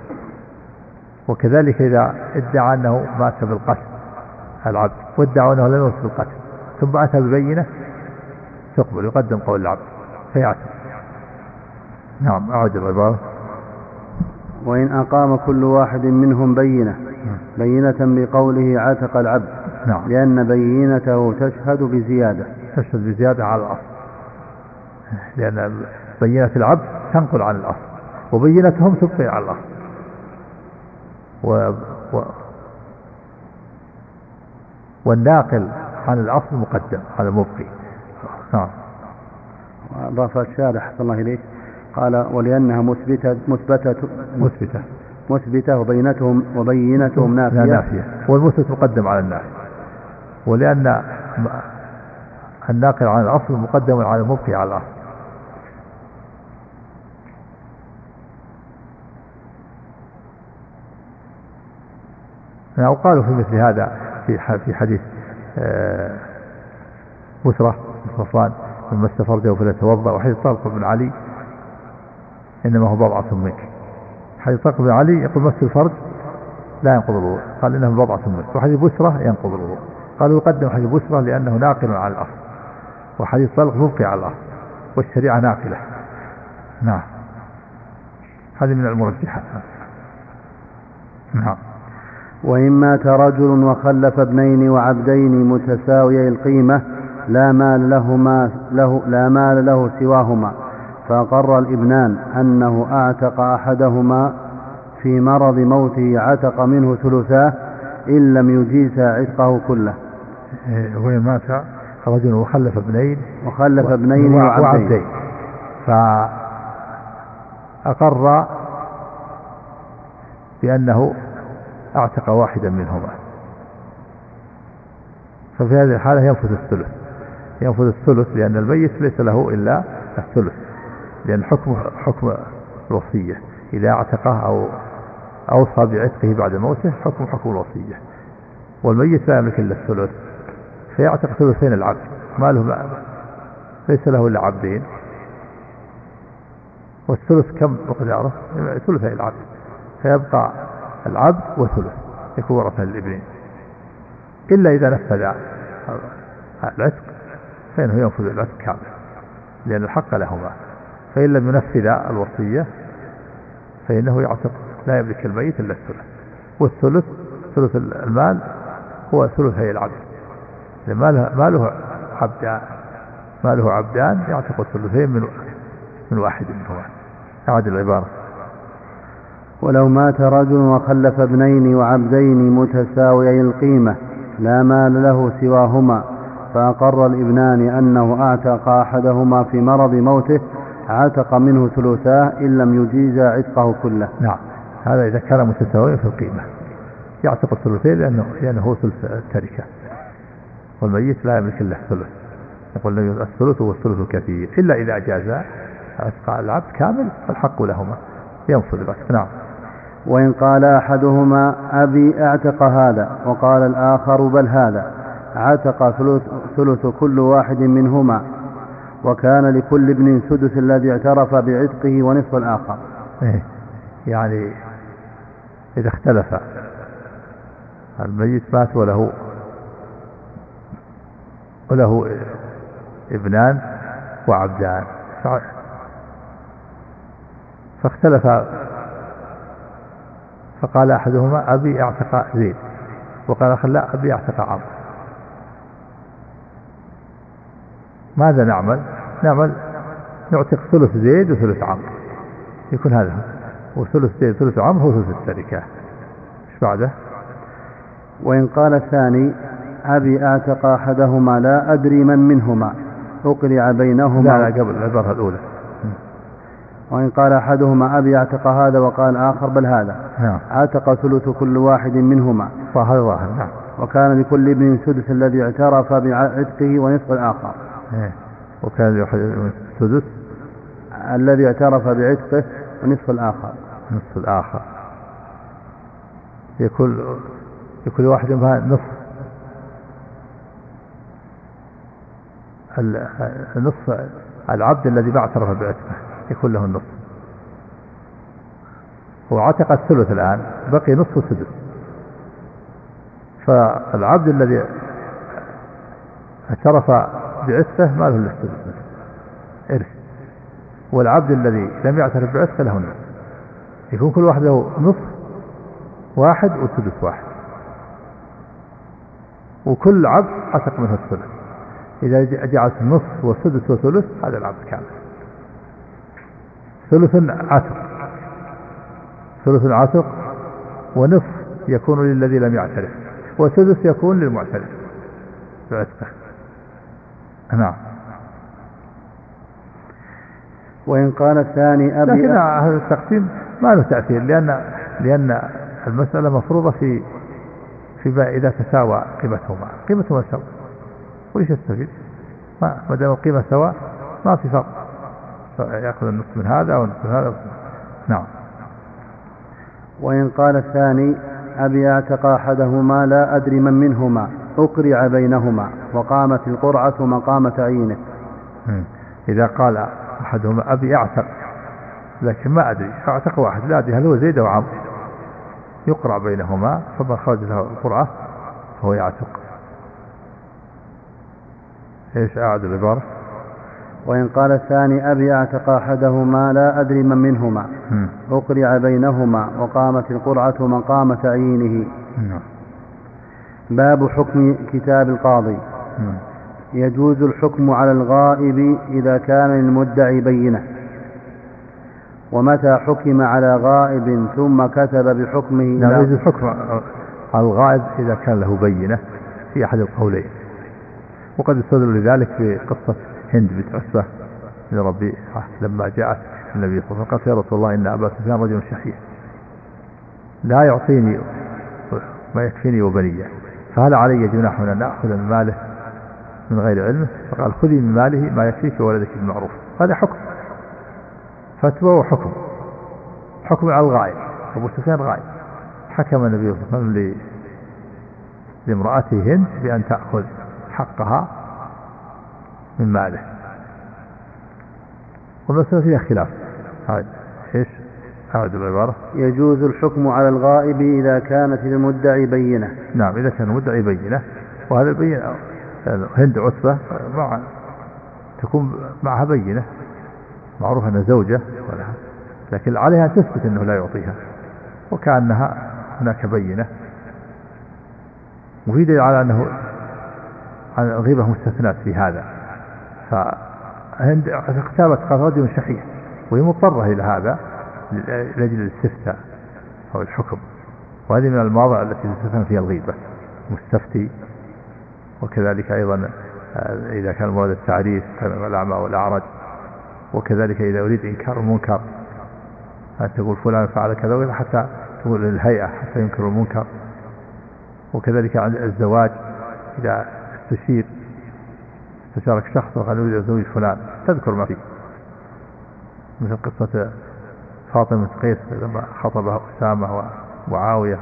وكذلك إذا ادعى أنه مات بالقتل العبد، وادعوا أنه لم يمت بالقتل، ثم أتى ببينة تقبل، يقدم قول العبد فيعتق. نعم. أعد العبارة. وإن أقام كل واحد منهم بينة بقوله عتق العبد، نعم. لأن بينته تشهد بزيادة على الأصل، لأن بينة العبد تنقل عن الأصل، وبينتهم تبقي على الأصل. والناقل عن الأصل مقدم على المبقي. نعم. وأضاف الشارح صلى الله عليه قال ولأنها مثبتة وبينتهم نافية، والمثبت مقدم على النافي، ولأن الناقل عن الأصل مقدم على المبقي على الأصل. وقالوا في مثل هذا في حديث بسرة صفوان من مس فرجه فليتوضأ، وحديث طلق بن علي إنما هو بضعة منك. حديث طلق بن علي يقول مس الفرج لا ينقض الوضوء، قال إنه بضعة منك. وحديث بسرة ينقض الوضوء، قالوا يقدم حديث بسرة لأنه ناقل على الأصل، وحديث طلق مبقي على الأصل، والشريعة ناقلة. نعم. هذه من المرجحات. نعم. وإن مات رجل وخلف ابنين وعبدين متساويي القيمة لا مال له سواهما، فأقر الابنان أنه أعتق أحدهما في مرض موته عتق منه ثلثاه إن لم يجيز عتقه كله. وإن مات رجل وخلف ابنين وعبدين فأقر بأنه أعتق واحدا منهما، ففي هذه الحالة ينفذ الثلث لأن الميت ليس له إلا الثلث، لأن حكم الوصية إذا اعتقه أو أوصى بعتقه بعد موته حكم الوصية، والميت لا يملك إلا الثلث، فيعتق ثلثين العبد، ليس له إلا عبدين، والثلث كم مقداره؟ ثلثي العبد، فيبقى العبد وثلث يكون ورثة للابنين، إلا إذا نفذ العتق فإنه ينفذ العتق كامل لأن الحق لهما، فإن لم ينفذ الوصية فإنه يعتق، لا يملك الميت إلا الثلث، والثلث ثلث المال هو ثلثي العبد، ما له عبدان يعتق الثلثين من واحد منهما. أعد العبارة. ولو مات رجل وخلف ابنين وعبدين متساويي القيمة لا مال له سواهما، فأقر الابنان أنه أعتق أحدهما في مرض موته عتق منه ثلثاه إن لم يجيز عتقه كله. نعم. هذا إذا كان متساويا في القيمة يعتق الثلثين لأنه هو ثلث التركة، والميت لا يملك إلا الثلث، يقول الثلث هو الثلث الكثير، إلا إذا أجاز عتق العبد كامل فالحق لهما ينفذ بس. نعم. وإن قال أحدهما أبي اعتق هذا وقال الآخر بل هذا، عتق ثلث كل واحد منهما، وكان لكل ابن سدس الذي اعترف بعتقه ونصف الآخر. يعني إذا اختلف الميت مات وله ابنان وعبدان فاختلف، فقال أحدهما أبي اعتق زيد وقال آخر لا أبي اعتق عمرو، ماذا نعمل؟ نعتق ثلث زيد وثلث عمرو، يكون هذا، وثلث زيد وثلث عمرو هو ثلث التركة. ايش بعده؟ وإن قال الثاني أبي اعتق أحدهما لا أدري من منهما أقرع بينهما. لا قبل العبارة الأولى. وإن قال أحدهما أبي اعتق هذا وقال آخر بل هذا، عتق ثلث كل واحد منهما. نعم. وكان لكل ابن سدس الذي اعترف بعتقه ونصف الآخر. وكان السدس الذي اعترف بعتقه ونصف الآخر. نصف الآخر يكون لكل واحد منها نصف. النصف العبد الذي ما اعترف بعتقه يكون له النصف. هو عتق الثلث الآن، بقي نصف وسدس. فالعبد الذي اعترف بعتقه ما له الا السدس إرث، والعبد الذي لم يعترف بعتقه له النصف. يكون كل واحد له نصف واحد وسدس واحد، وكل عبد عتق منه الثلث. إذا جعلت نصف وسدس وثلث هذا العبد كامل. ثلث عتق ونصف يكون للذي لم يعترف، وسدس يكون للمعترف بعتقه. نعم. وإن قال الثاني أبي، لكن هذا التقسيم ما له تأثير، لأن المسألة مفروضة في إذا تساوى قيمتهما سواء، وليش يستفيد؟ ما دام القيمة سواء ما في فرق، يأخذ النصف من هذا والنصف من هذا. نعم. وإن قال الثاني أبي اعتق أحدهما لا أدري من منهما، أقرع بينهما وقامت القرعة مقام تعيينه. إذا قال أحدهما أبي اعتق لكن ما أدري، اعتق واحد لا أدري هل هو زيد أو عمرو، يقرع بينهما، فمن خرج له القرعة فهو يعتق. ايش أعد العبارة؟ وإن قال الثاني أبي اعتق أحدهما لا أدري من منهما، أقرع بينهما وقامت القرعة مقام تعيينه. باب حكم كتاب القاضي. يجوز الحكم على الغائب إذا كان للمدعي بينة. ومتى حكم على غائب ثم كتب بحكمه. يجوز الحكم على الغائب إذا كان له بينة في أحد القولين، وقد استدل لذلك في قصة هند بنت عتبة لربيعة لما جاءت النبي صلى الله عليه وسلم قالت يا رسول الله إن أبا سفيان رجل شحيح لا يعطيني ما يكفيني وبنيه، فهل علي جناح أن أخذ من ماله من غير علمه؟ فقال خذي من ماله ما يكفيك وولدك بالمعروف. هذا حكم، فتوى وحكم. حكم على الغائب، أبو سفيان غائب، حكم النبي صلى الله عليه وسلم لامرأته هند بأن تأخذ حقها من ماله. والمسألة فيها خلاف. ايش هذه العبارة؟ يجوز الحكم على الغائب إذا كانت للمدعي بينة. نعم، إذا كان المدعي بينة، وهذا البينة هند عتبة تكون معها بينة معروف أنها زوجة ولها، لكن عليها تثبت أنه لا يعطيها، وكأنها هناك بينة. وفي دليل على أنه الغيبة مستثنات في هذا. فهند اختارت قال رجل شحيح، وهي مضطرة إلى هذا لأجل الاستفتاء أو الحكم، وهذه من المواضع التي تستثنى فيها الغيبة، مستفتي. وكذلك أيضا إذا كان مراد التعريف كالأعمى والأعرج، وكذلك إذا أريد إنكار المنكر تقول فلان فعل كذا، حتى تقول للهيئة حتى ينكر المنكر. وكذلك عند الزواج إذا استشارك شخص وقال أريد أزوج فلان تذكر ما فيه، مثل قصة فاطمة قيس لما خطبها أسامة ومعاوية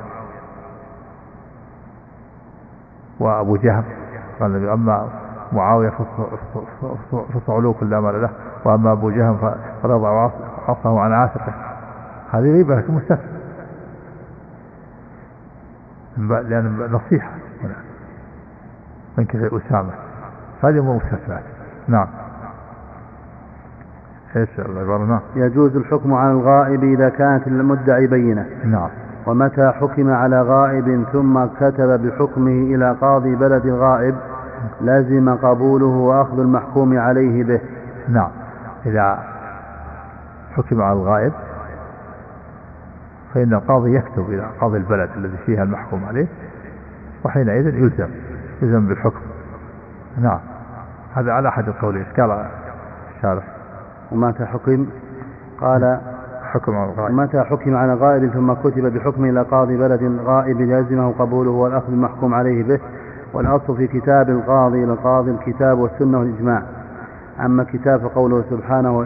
وأبو جهم، قال النبي أما معاوية فصعلوه كل أمر له، وأما أبو جهم فرضع عصاه عن عاتقه. هذه غيبة لكن مستثنى، لأن نصيحة من كذا أسامة، هذه أمور مستثنات. نعم. ايش العبارة؟ نعم. يجوز الحكم على الغائب إذا كانت للمدعي بينة. نعم. ومتى حكم على غائب ثم كتب بحكمه إلى قاضي بلد الغائب لازم قبوله وأخذ المحكوم عليه به. نعم. إذا حكم على الغائب فإن القاضي يكتب إلى قاضي البلد الذي فيها المحكوم عليه، وحينئذ يلزم بالحكم. نعم. هذا على أحد القولين. قال الشارح ومتى حكم قال حكم على الغائب، متى حكم على غائب ثم كتب بحكم إلى قاضي بلد الغائب لازمه قبوله والأخذ المحكوم عليه به. والأصل في كتاب القاضي للقاضي الكتاب والسنة والإجماع. أما كتاب فقوله سبحانه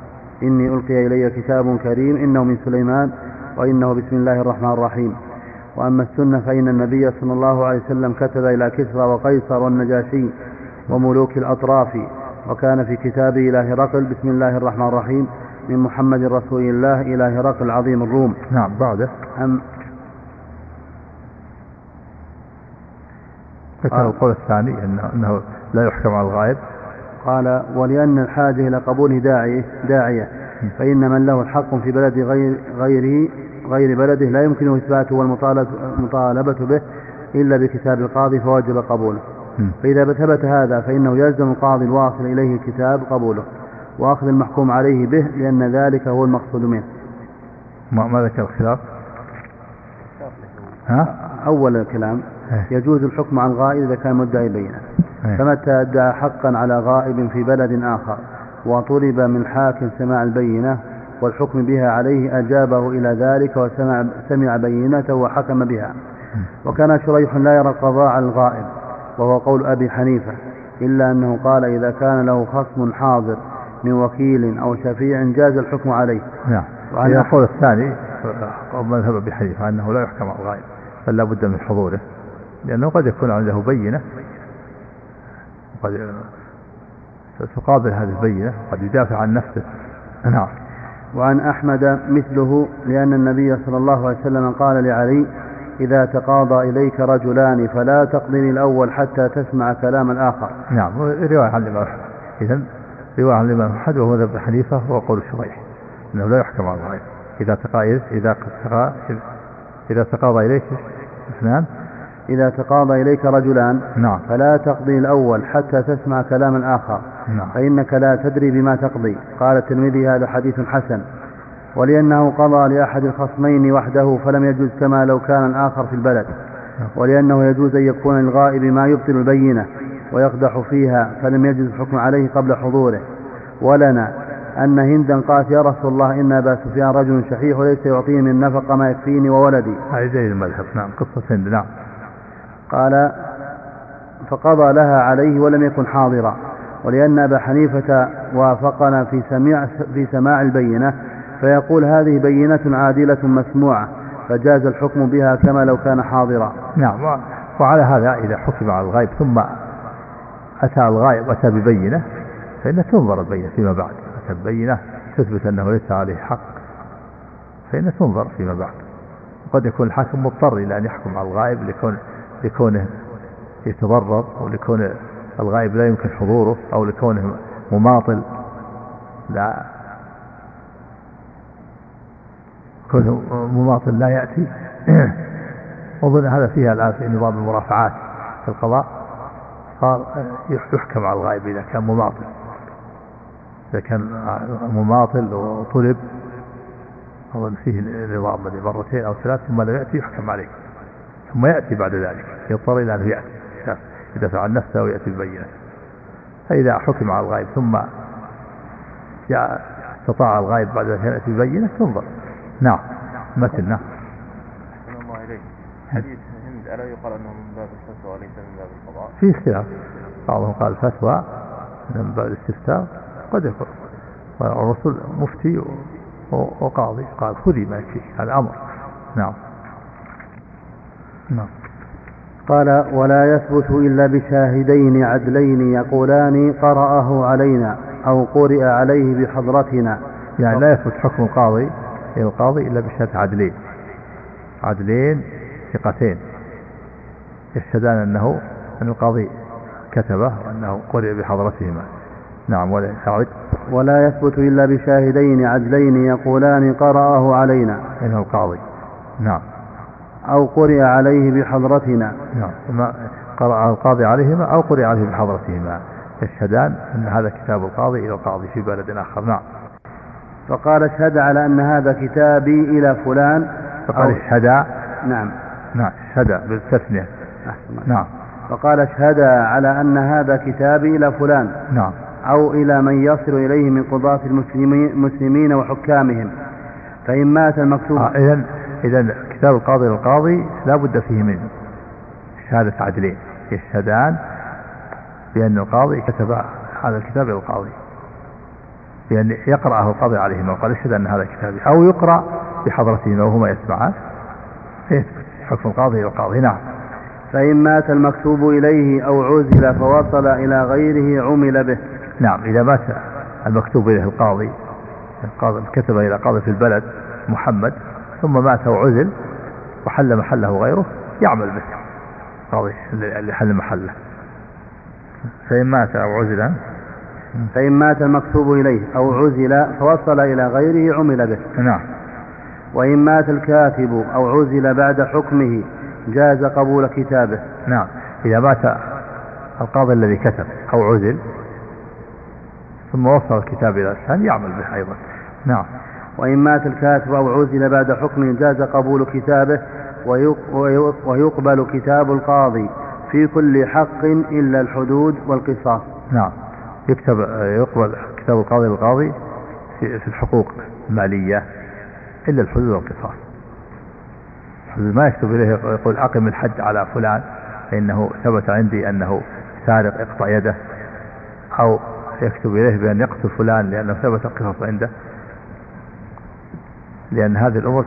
إني ألقي إلي كتاب كريم إنه من سليمان وإنه بسم الله الرحمن الرحيم. وأما السنة فإن النبي صلى الله عليه وسلم كتب إلى كسرى وقيصر والنجاشي وملوك الأطراف، وكان في كتابه إلى هرقل بسم الله الرحمن الرحيم من محمد رسول الله إلى هرقل عظيم الروم. نعم. بعده ذكر القول الثاني أنه لا يحكم على الغائب. قال ولأن الحاجة إلى قبول داعية فإن من له الحق في بلد غير بلده لا يمكن إثباته والمطالبة به إلا بكتاب القاضي فوجب قبوله. فإذا ثبت هذا فإنه يلزم القاضي الواصل إليه الكتاب قبوله وأخذ المحكوم عليه به، لأن ذلك هو المقصود منه. ما ذكر الخلاف؟ أول الكلام يجوز الحكم عن غائب إذا كان مدعي بينه، فمتى ادعى حقا على غائب في بلد آخر وطلب من حاكم سماع البينة والحكم بها عليه أجابه إلى ذلك وسمع بينته وحكم بها. وكان شريح لا يرى القضاء على الغائب وهو قول أبي حنيفة، إلا أنه قال إذا كان له خصم حاضر من وكيل أو شفيع جاز الحكم عليه. نعم. القول الثاني مذهب أبي حنيفة أنه لا يحكم على الغائب بل لا بد من حضوره، لأنه قد يكون عنده بينة قد تقابل هذه البينة قد يدافع عن نفسه. نعم. وعن أحمد مثله، لأن النبي صلى الله عليه وسلم قال لعلي إذا تقاضى إليك رجلان فلا تقضني الأول حتى تسمع كلام الآخر. نعم. رواية عن الإمام أحمد. إذن رواية عن الإمام أحمد وهو مذهب حنيفة هو قول شريح أنه لا يحكم على الغائب إذا تقاضى إليك اثنان إذا تقاضى إليك رجلان نعم. فلا تقضي الأول حتى تسمع كلام الآخر. نعم. فإنك لا تدري بما تقضي. قال الترمذي هذا حديث حسن. ولأنه قضى لأحد الخصمين وحده فلم يجوز كما لو كان الآخر في البلد. ولأنه يجوز أن يكون للغائب ما يبطل البينة ويقدح فيها فلم يجوز الحكم عليه قبل حضوره. ولنا أن هندا قالت يا رسول الله إن أبا سفيان رجل شحيح وليس يعطيني من النفقة ما يكفيني وولدي. هذه زي المذهب. نعم. قصة هند. نعم. قال فقضى لها عليه ولم يكن حاضرا. ولأن أبا حنيفة وافقنا في سماع البينة فيقول هذه بينة عادلة مسموعة فجاز الحكم بها كما لو كان حاضرا. نعم. وعلى هذا إذا حكم على الغائب ثم أتى الغائب أتى ببينة فإن تنظر البينة فيما بعد. أتى ببينة تثبت أنه ليس عليه حق فإن تنظر فيما بعد. وقد يكون الحاكم مضطر إلى أن يحكم على الغائب لكونه يتضرر أو لكون الغائب لا يمكن حضوره أو لكونه مماطل كونه مماطل لا يأتي. وظن هذا فيها الآن في نظام المرافعات في القضاء صار يحكم على الغائب إذا كان مماطل. إذا كان مماطل وطلب أظن فيه نظام مرتين أو ثلاث ثم لا يأتي يحكم عليه ثم يأتي بعد ذلك يضطر إلى أنه يأتي يدافع عن نفسه ويأتي البينة. فإذا حكم على الغائب ثم استطاع الغائب بعد ذلك يأتي البينة تنظر. نعم. مثل. نعم. الله إليه. حديث هند ألا يقال أنه من باب الفتوى وليس من باب القضاء؟ في اختلاف. بعضهم قال الفتوى من باب الاستفتاء قد يكون والرسول مفتي وقاضي قال خذي ما يكفي هذا أمر. نعم. نعم. قال ولا يثبت إلا بشاهدين عدلين يقولان قرأه علينا أو قرئ عليه بحضرتنا. يعني لا يثبت حكم القاضي إلا بشهادة عدلين ثقتين يشهدان أن القاضي كتبه وأنه قرئ بحضرتهما. نعم. ولا يثبت إلا بشاهدين عدلين يقولان قرأه علينا إنه القاضي. نعم. أو قرئ عليه بحضرتنا. نعم. قرأ القاضي عليهما أو قرئ عليه بحضرتهما يشهدان أن هذا كتاب القاضي إلى القاضي في بلد آخر. نعم. فقال اشهد على أن هذا كتابي إلى فلان. فقال اشهد. نعم. نعم. اشهد بالتثنية. نعم. فقال اشهد على أن هذا كتابي إلى فلان. نعم. أو إلى من يصل إليه من قضاة المسلمين وحكامهم فإن مات المكتوب. إذن كتاب القاضي للقاضي لا بد فيه من شهادة عدلين يشهدان بأن القاضي كتب هذا الكتاب للقاضي بأن يقرأه القاضي عليهما وقال اشهد أن هذا كتابي أو يقرأ بحضرتهما وهما يسمعان حكم القاضي القاضي. نعم. فإن مات المكتوب إليه أو عزل فوصل إلى غيره عمل به. نعم، إذا مات المكتوب إليه القاضي كتب إلى قاضي في البلد محمد ثم مات وعزل وحل محله غيره يعمل به قاضي اللي حل محله. فإن مات أو عزل فإن مات المكتوب إليه أو عزل فوصل إلى غيره عمل به. نعم. وإن مات الكاتب أو عزل بعد حكمه جاز قبول كتابه. نعم، إذا مات القاضي الذي كتب أو عزل ثم وصل الكتاب إلى الثاني يعمل به أيضا. نعم. وإن مات الكاتب أو عزل بعد حكمه جاز قبول كتابه ويقبل كتاب القاضي في كل حق إلا الحدود والقصاص. نعم، يقبل كتاب القاضي للقاضي في الحقوق المالية إلا الحدود والقصاص. ما يكتب إليه يقول أقم الحد على فلان فإنه ثبت عندي أنه سارق اقطع يده، أو يكتب إليه بأن يقتل فلان لأنه ثبت القصاص عنده، لأن هذه الأمور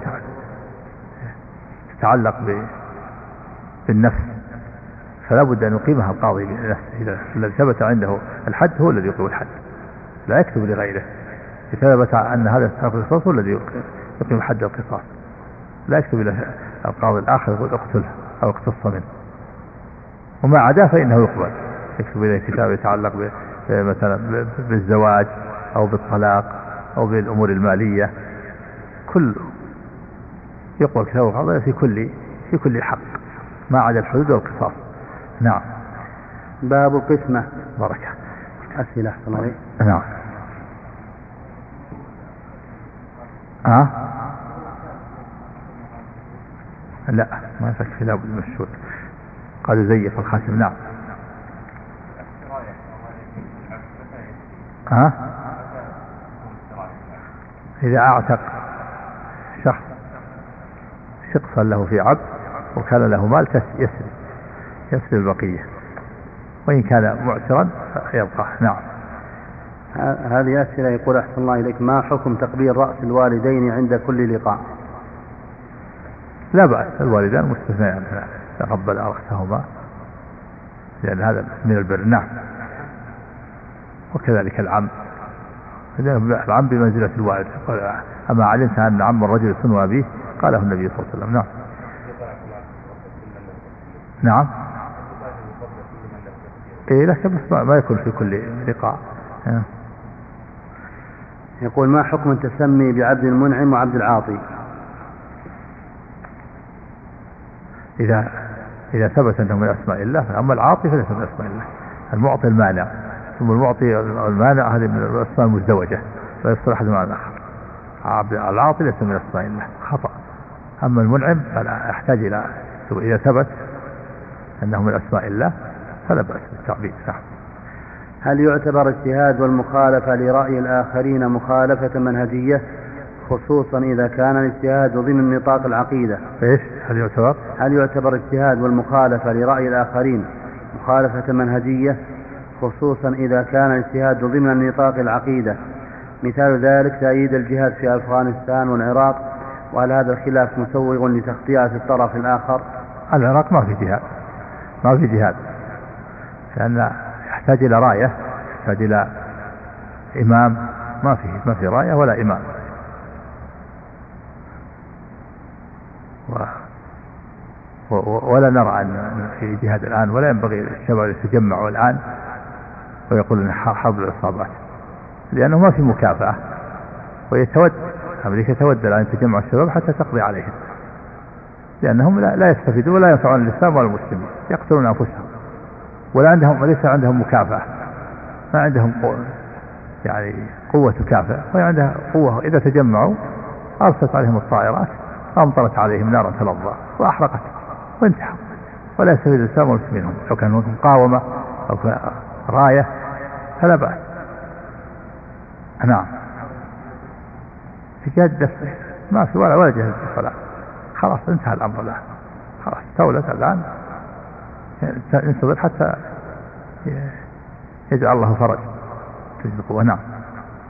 تتعلق بالنفس، فلا بد أن يقيمها القاضي بنفسه. إذا الذي ثبت عنده الحد هو الذي يقيم الحد، لا يكتب لغيره. إذا ثبت أن هذا يستحق القصاص هو الذي يقيم حد القصاص، لا يكتب إلى القاضي الآخر يقول اقتله أو اقتص منه. وما عدا فإنه يقبل، يكتب إليه كتاب يتعلق مثلا بالزواج أو بالطلاق أو بالأمور المالية، كل يقبل كتاب القاضي في كل حق ما عدا الحدود والقصاص. نعم. باب القسمة. بركة. أسئلة أحسن عليك. نعم. لا ما تكفي لابد من الشهود قد زيف الخاتم. نعم. إذا أعتق شخص شخصا له في عبد وكان له مال يسري البقية، وإن كان معسرا يبقى. نعم. هذه أسئلة. يقول أحسن الله إليك، ما حكم تقبيل رأس الوالدين عند كل لقاء؟ لا بأس، الوالدان مستثنيان تقبل رأسهما لأن هذا من البر. نعم. وكذلك العم بمنزلة الوالد. أما علمت أن عم الرجل سن أبيه قاله النبي صلى الله عليه وسلم. نعم. نعم. إيه لكن ما يكون في كل لقاء. يقول ما حكم التسمي بعبد المنعم وعبد العاطي؟ إذا ثبت أنه من أسماء الله. أما العاطي فليس من أسماء الله، المعطي المانع، ثم المعطي المانع هذه من الأسماء المزدوجة لا يصلح أحد مع الآخر. العاطي ليس من أسماء الله خطأ. أما المنعم فلا يحتاج إلى، إذا ثبت أنه من أسماء الله فلا بأس بالتعبير. هل يعتبر اجتهاد والمخالفة لرأي الآخرين مخالفة منهجية، خصوصا إذا كان الاجتهاد ضمن نطاق العقيدة؟ إيش هل يعتبر اجتهاد والمخالفة لرأي الآخرين مخالفة منهجية، خصوصا إذا كان الاجتهاد ضمن نطاق العقيدة؟ مثال ذلك تأييد الجهاد في أفغانستان والعراق، وهل هذا الخلاف مسوغ لتخطئة الطرف الآخر؟ العراق ما في جهاد لأن يحتاج إلى راية، يحتاج إلى إمام، ما في راية ولا إمام. ولا نرى أن في جهاد الآن، ولا ينبغي الشباب يتجمعوا الآن ويقول أن حرب العصابات، لأنه ما في مكافأة. أمريكا تود الآن تجمع الشباب حتى تقضي عليهم، لأنهم لا يستفيدون ولا ينفعون الإسلام ولا المسلمين، يقتلون أنفسهم ليس عندهم مكافأة، ما عندهم قوة تكافئ، وعندها قوة إذا تجمعوا أرسلت عليهم الطائرات فأمطرت عليهم نارا تلظى وأحرقت وانتهوا، ولا يستفيد الإسلام والمسلمين. لو كان هناك مقاومة أو راية فلا بأس. نعم. في جهاد دفع ما في ولا جهاد دفع، خلاص انتهى الأمر الآن، خلاص دولة الآن ينتظر حتى يجعل الله فرج تجد قوة. نعم.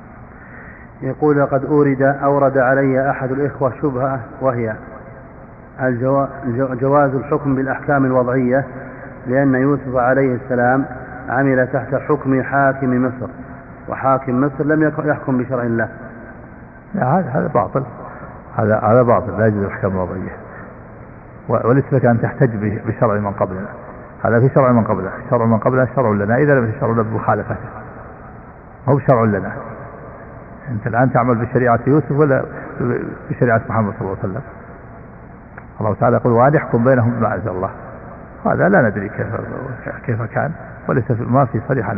يقول قد أورد علي أحد الإخوة شبهة، وهي جواز الحكم بالأحكام الوضعية، لأن يوسف عليه السلام عمل تحت حكم حاكم مصر، وحاكم مصر لم يحكم بشرع الله. هذا باطل، هذا باطل، لا يجوز الأحكام الوضعية. وليس لك أن تحتج بشرع من قبلنا، هذا في شرع من قبله، شرع من قبله شرع لنا، إذا لم يشرع لنا بمخالفته هو شرع لنا. أنت الآن تعمل بشريعة يوسف ولا بشريعة محمد صلى الله عليه وسلم؟ الله تعالى يقول وأن يحكم بينهم بما أنزل الله، هذا لا ندري كيف كان، وليس ما في صريح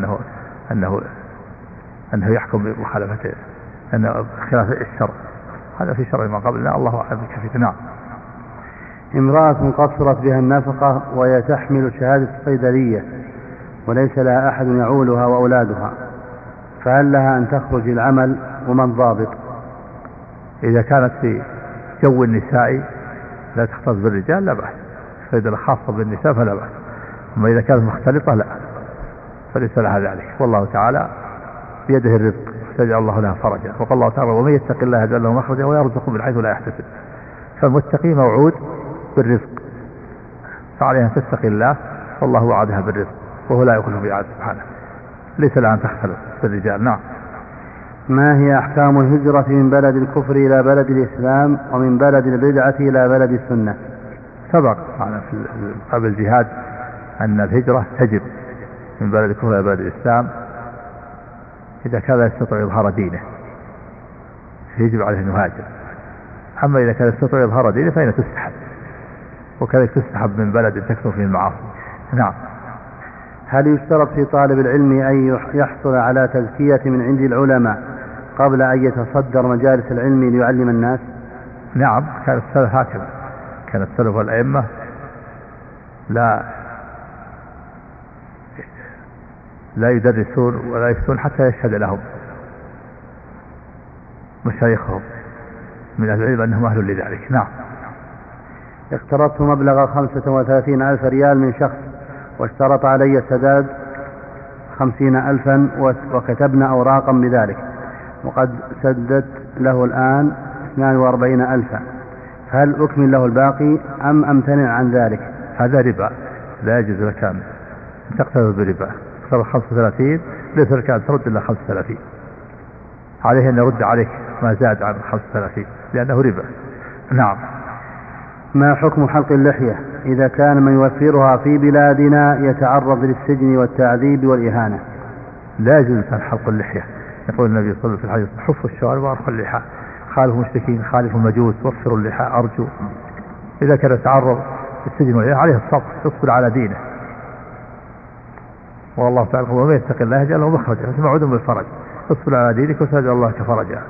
أنه يحكم بمخالفته، أنه خلاف الشرع، هذا في شرع من قبلنا، الله أعلم كيف. نعم. امرأة قصرت بها النفقة وهي تحمل شهادة الصيدلية وليس لها أحد يعولها وأولادها، فهل لها أن تخرج العمل وما الضابط؟ إذا كانت في جو النسائي لا تختص بالرجال لا بأس، الصيدلة خاصة بالنساء فلا بأس، أما إذا كانت مختلطة لا، فليس لها ذلك، والله تعالى بيده الرزق سيجعل الله لها فرجا، وقال الله تعالى ومن يتق الله يجعل له مخرجا ويرزقه من حيث لا يحتسب. فالمتقي موعود بالرزق، فعليها أن تتقي الله، والله وعدها بالرزق وهو لا يخلف بوعده سبحانه، ليس لها أن تختلط بالرجال. نعم. ما هي أحكام الهجرة من بلد الكفر إلى بلد الإسلام ومن بلد البدعة إلى بلد السنة؟ سبق معنا في قبل الجهاد أن الهجرة تجب من بلد الكفر إلى بلد الإسلام إذا كان لا يستطيع إظهار دينه، يجب عليه أن يهاجر. أما إذا كان يستطيع إظهار دينه فإنها تستحب، وكذلك تستحب من بلد تكثر فيه المعاصي. نعم. هل يشترط في طالب العلم أن يحصل على تزكية من عند العلماء قبل أن يتصدر مجالس العلم ليعلم الناس؟ نعم، كان السلف هكذا، كان السلف والأئمة لا يدرسون ولا يفتون حتى يشهد لهم مشايخهم من أهل العلم أنهم أهل لذلك. نعم. اقترضت مبلغ 35,000 ريال من شخص واشترط علي السداد 50,000 وكتبنا أوراقا بذلك، وقد سددت له الآن 42,000، هل أكمل له الباقي أم أمتنع عن ذلك؟ هذا ربا، لا يجوز لك أن تقترض بربا. اقترض 35 ليس لك أن ترد إلا 35، عليه أن يرد عليك ما زاد عن 35 لأنه ربا. نعم. ما حكم حلق اللحية إذا كان من يوفرها في بلادنا يتعرض للسجن والتعذيب والإهانة؟ لا يجوز أن حلق اللحية، يقول النبي صلى الله عليه وسلم في الحديث حفوا الشوارب وأرخوا اللحى، خالفوا المشركين خالفوا المجوس وفروا اللحى أرجو. إذا كان يتعرض للسجن والإهانة عليه الصبر، يصبر على دينه، والله تعالى ومن يتق الله يجعل له مخرجا موعود بالفرج، اصبر على دينك وسيجعل الله كفرجا.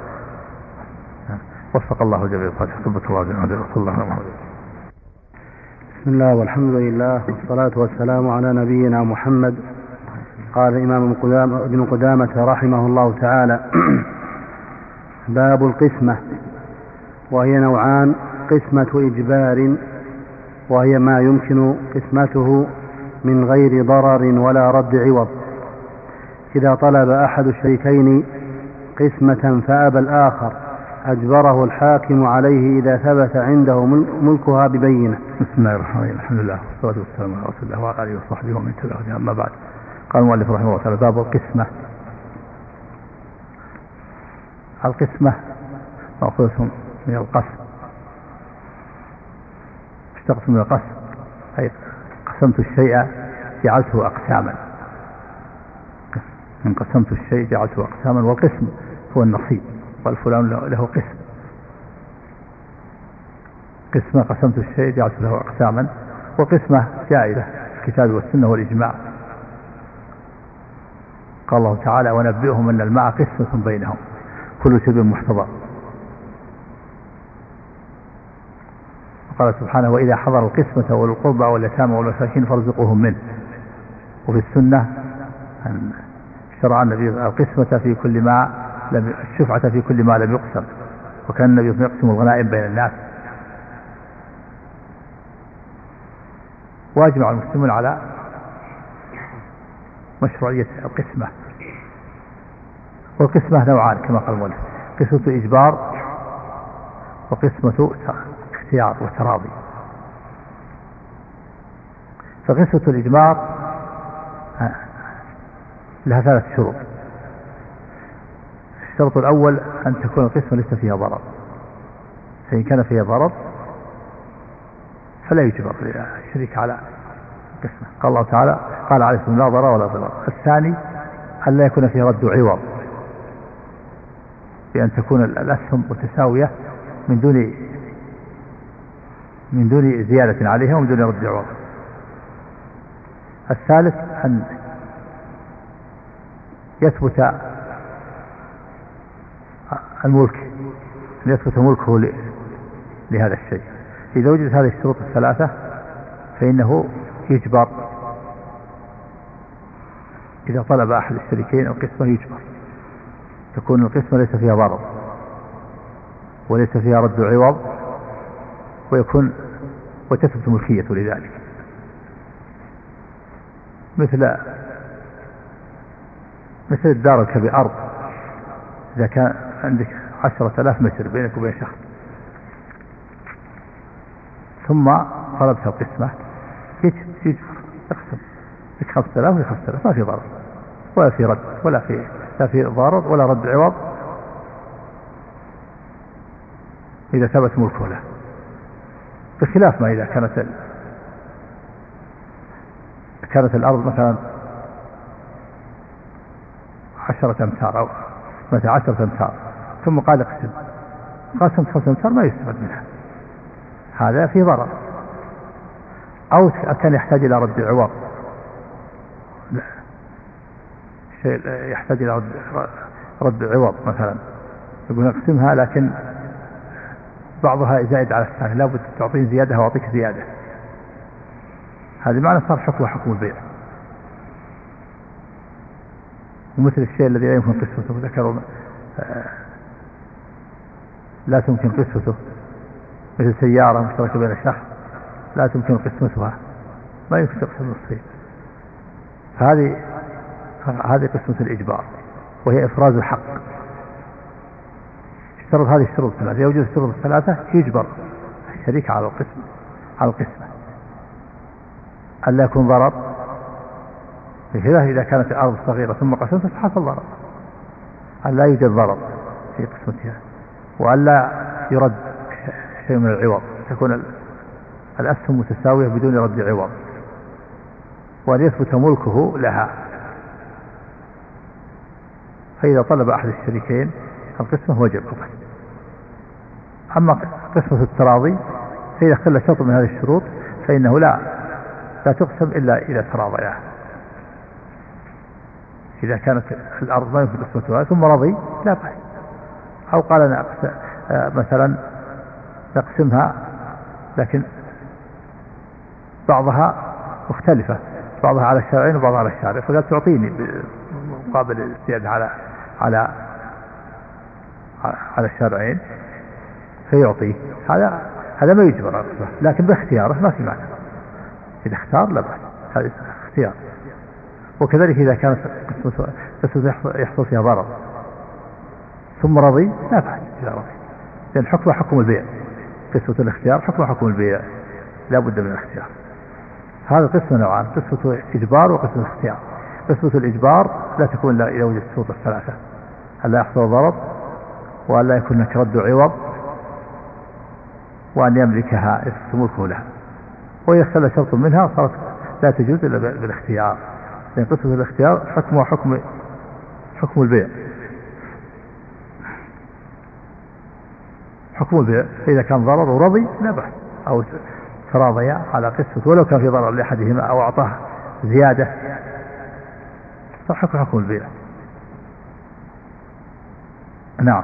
وفق الله جميع الخلق. ثبت الله جميعا رسول الله محمد. بسم الله والحمد لله والصلاة والسلام على نبينا محمد. قال الإمام ابن قدامة رحمه الله تعالى باب القسمة، وهي نوعان: قسمة إجبار وهي ما يمكن قسمته من غير ضرر ولا رد عوض، إذا طلب أحد الشريكين قسمة فأبى الآخر أجبره الحاكم عليه إذا ثبت عنده ملكها ببينة. بسم الله الرحمن الرحيم، الحمد لله والصلاة والسلام على رسول الله وعلى آله وصحبه ومن تبعهم. أما بعد، قال المؤلف رحمه الله تعالى باب القسمة. القسمة مأخوذة من القسم، اشتقت من القسم أي قسمت الشيء جعلته أقساما، من قسمت الشيء جعلته أقساما، والقسم هو النصيب، والفلان له قسم. قسمة قسمت الشيء جعلت له أقساما، وقسمة جائزة في الكتاب والسنة والإجماع. قال الله تعالى ونبئهم أن الماء قسمة بينهم كل شرب محتضر. وقال سبحانه وإذا حضر القسمة والقربى واليتامى والمساكين فارزقوهم منه. وفي السنة أن شرع النبي القسمة في كل ما الشفعة في كل ما لم يقسم، وكان النبي يقسم الغنائم بين الناس. واجمع المسلمون على مشروعية القسمة. والقسمة نوعان كما قال المؤلف: قسمة إجبار وقسمة اختيار وتراضي. فقسمة الإجبار لها 3 شروط. الشرط الأول أن تكون القسمة ليس فيها ضرر، فإن كان فيها ضرر فلا يجبر الشريك على قسمة. قال الله تعالى قال عليكم لا ضرر ولا ضرر. الثاني أن لا يكون فيه رد عوض، بأن تكون الأسهم متساوية من دون زيادة عليها ومن دون رد عوض. الثالث أن يثبت الملك، أن يثبت ملكه لهذا الشيء. إذا وجدت هذه الشروط الثلاثة فإنه يجبر. إذا طلب أحد الشريكين القسمة يجبر، تكون القسمة ليس فيها ضرر وليس فيها رد عوض، وتثبت ملكيته لذلك. مثل الدار كبأرض، إذا كان عندك 10,000 متر بينك وبين شخص ضربت القسمة يجبر اقسم لك 5,000 ولك 5,000، ما في ضرر ولا في رد لا في ضرر ولا رد عوض إذا ثبت ملكه له، بخلاف ما إذا كانت الأرض مثلا 10 أمتار أو مثلا 10 أمتار ثم قال قسم 5 أمتار ما يستفاد منها، هذا فيه ضرر. أو كان يحتاج إلى رد عوض، شيء يحتاج إلى رد عوض، مثلا يقول نقسمها لكن بعضها زائد على الثاني، لابد تعطيه زيادة وأعطيك زيادة، هذه معنى صار حكمه حكم البيع. ومثل الشيء الذي لا يمكن قسمته، ذكروا لا تمكن قسمته، مثل سيارة مشتركة بين الشخص لا تمكن قسمتها، ما يمكن تقسم نصفين. هذه قسمة الإجبار، وهي إفراز الحق. اشترط هذه الشروط الثلاثة، إذا وجدت الشروط الثلاثة يجبر الشريك على القسمة. أن لا يكون ضرر، إذا كانت الأرض صغيرة ثم قسمت فحصل ضرر، أن لا يوجد ضرر في قسمتها، وأن لا يرد شيء من العوض، تكون الأسهم متساوية بدون رد عوض، وأن يثبت ملكه لها. فإذا طلب أحد الشريكين القسمة وجب القسم. أما قسمة التراضي فإذا اختل شرط من هذه الشروط فإنه لا تقسم إلا إذا تراضيا. إذا كانت الأرض ما يمكن قسمتها ثم رضي لا بأس، أو قال أنا مثلا نقسمها لكن بعضها مختلفة، بعضها على الشارعين وبعضها على الشارع، فقال تعطيني مقابل الزيادة على الشارعين فيعطيه. هذا ما يجبر على القسمة، لكن باختياره ما في معنى، إذا اختار لا بأس، هذا اختيار. وكذلك إذا كانت قسمة يحصل فيها ضرر ثم رضي لا بأس إذا رضي، لأن حكمه حكم البيع. قسمة الاختيار حكمه حكم البيع، لا بد من الاختيار. هذا قسمة نوعان، قسمة إجبار وقسمة اختيار. قسمة الإجبار لا تكون إلا إذا وجدت الشروط الثلاثة، أن لا يحصل ضرر، وأن لا يكون هناك رد عوض، وأن يملكها يثبت ملكه لها. وإذا اختل شرط منها صارت لا تجوز إلا بالاختيار، لأن قسمة الاختيار حكمه حكم البيع. حكم البيع فإذا كان ضرر ورضي لا بأس، أو تراضي على قسمة ولو كان في ضرر لأحدهما أو أعطاه زيادة، حكم البيع. نعم.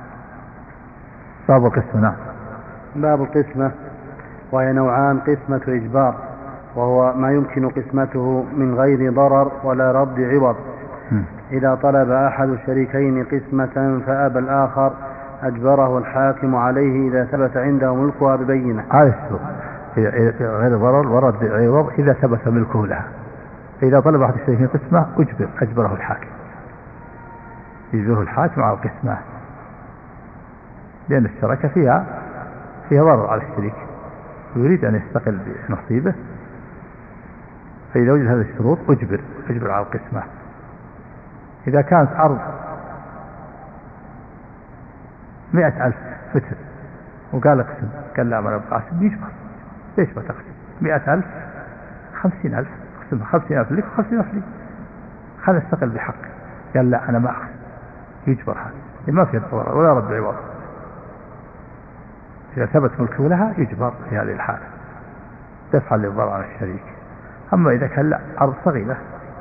باب القسمة. نعم. باب القسمة، وهي نوعان: قسمة إجبار وهو ما يمكن قسمته من غير ضرر ولا رد عوض. إذا طلب أحد الشريكين قسمة فأبى الآخر أجبره الحاكم عليه إذا ثبت عنده ملكها ببينة. هذا الشروط، غير ضرر ورد عوض إذا ثبت ملكه لها. فإذا طلب أحد الشريكين قسمة أجبره الحاكم، يجبره الحاكم على القسمة، لأن الشركة فيها ضرر على الشريك، ويريد أن يستقل بنصيبه فإذا وجد هذه الشروط أجبر على القسمة. إذا كانت أرض 100,000 متر وقال اقسم، قال لا ما أنا بقاسم، يجبر. ليش ما تقسم 100,000 50,000 اقسمها 50,000 لك 50,000 لي، خلنا استقل بحق. قال لا أنا ما أقسم، يجبر هذا ما في ضرر ولا رد عوض. إذا ثبت ملكه لها يجبر في هذه الحالة دفعا للضرر عن الشريك. أما إذا كان لا أرض صغيرة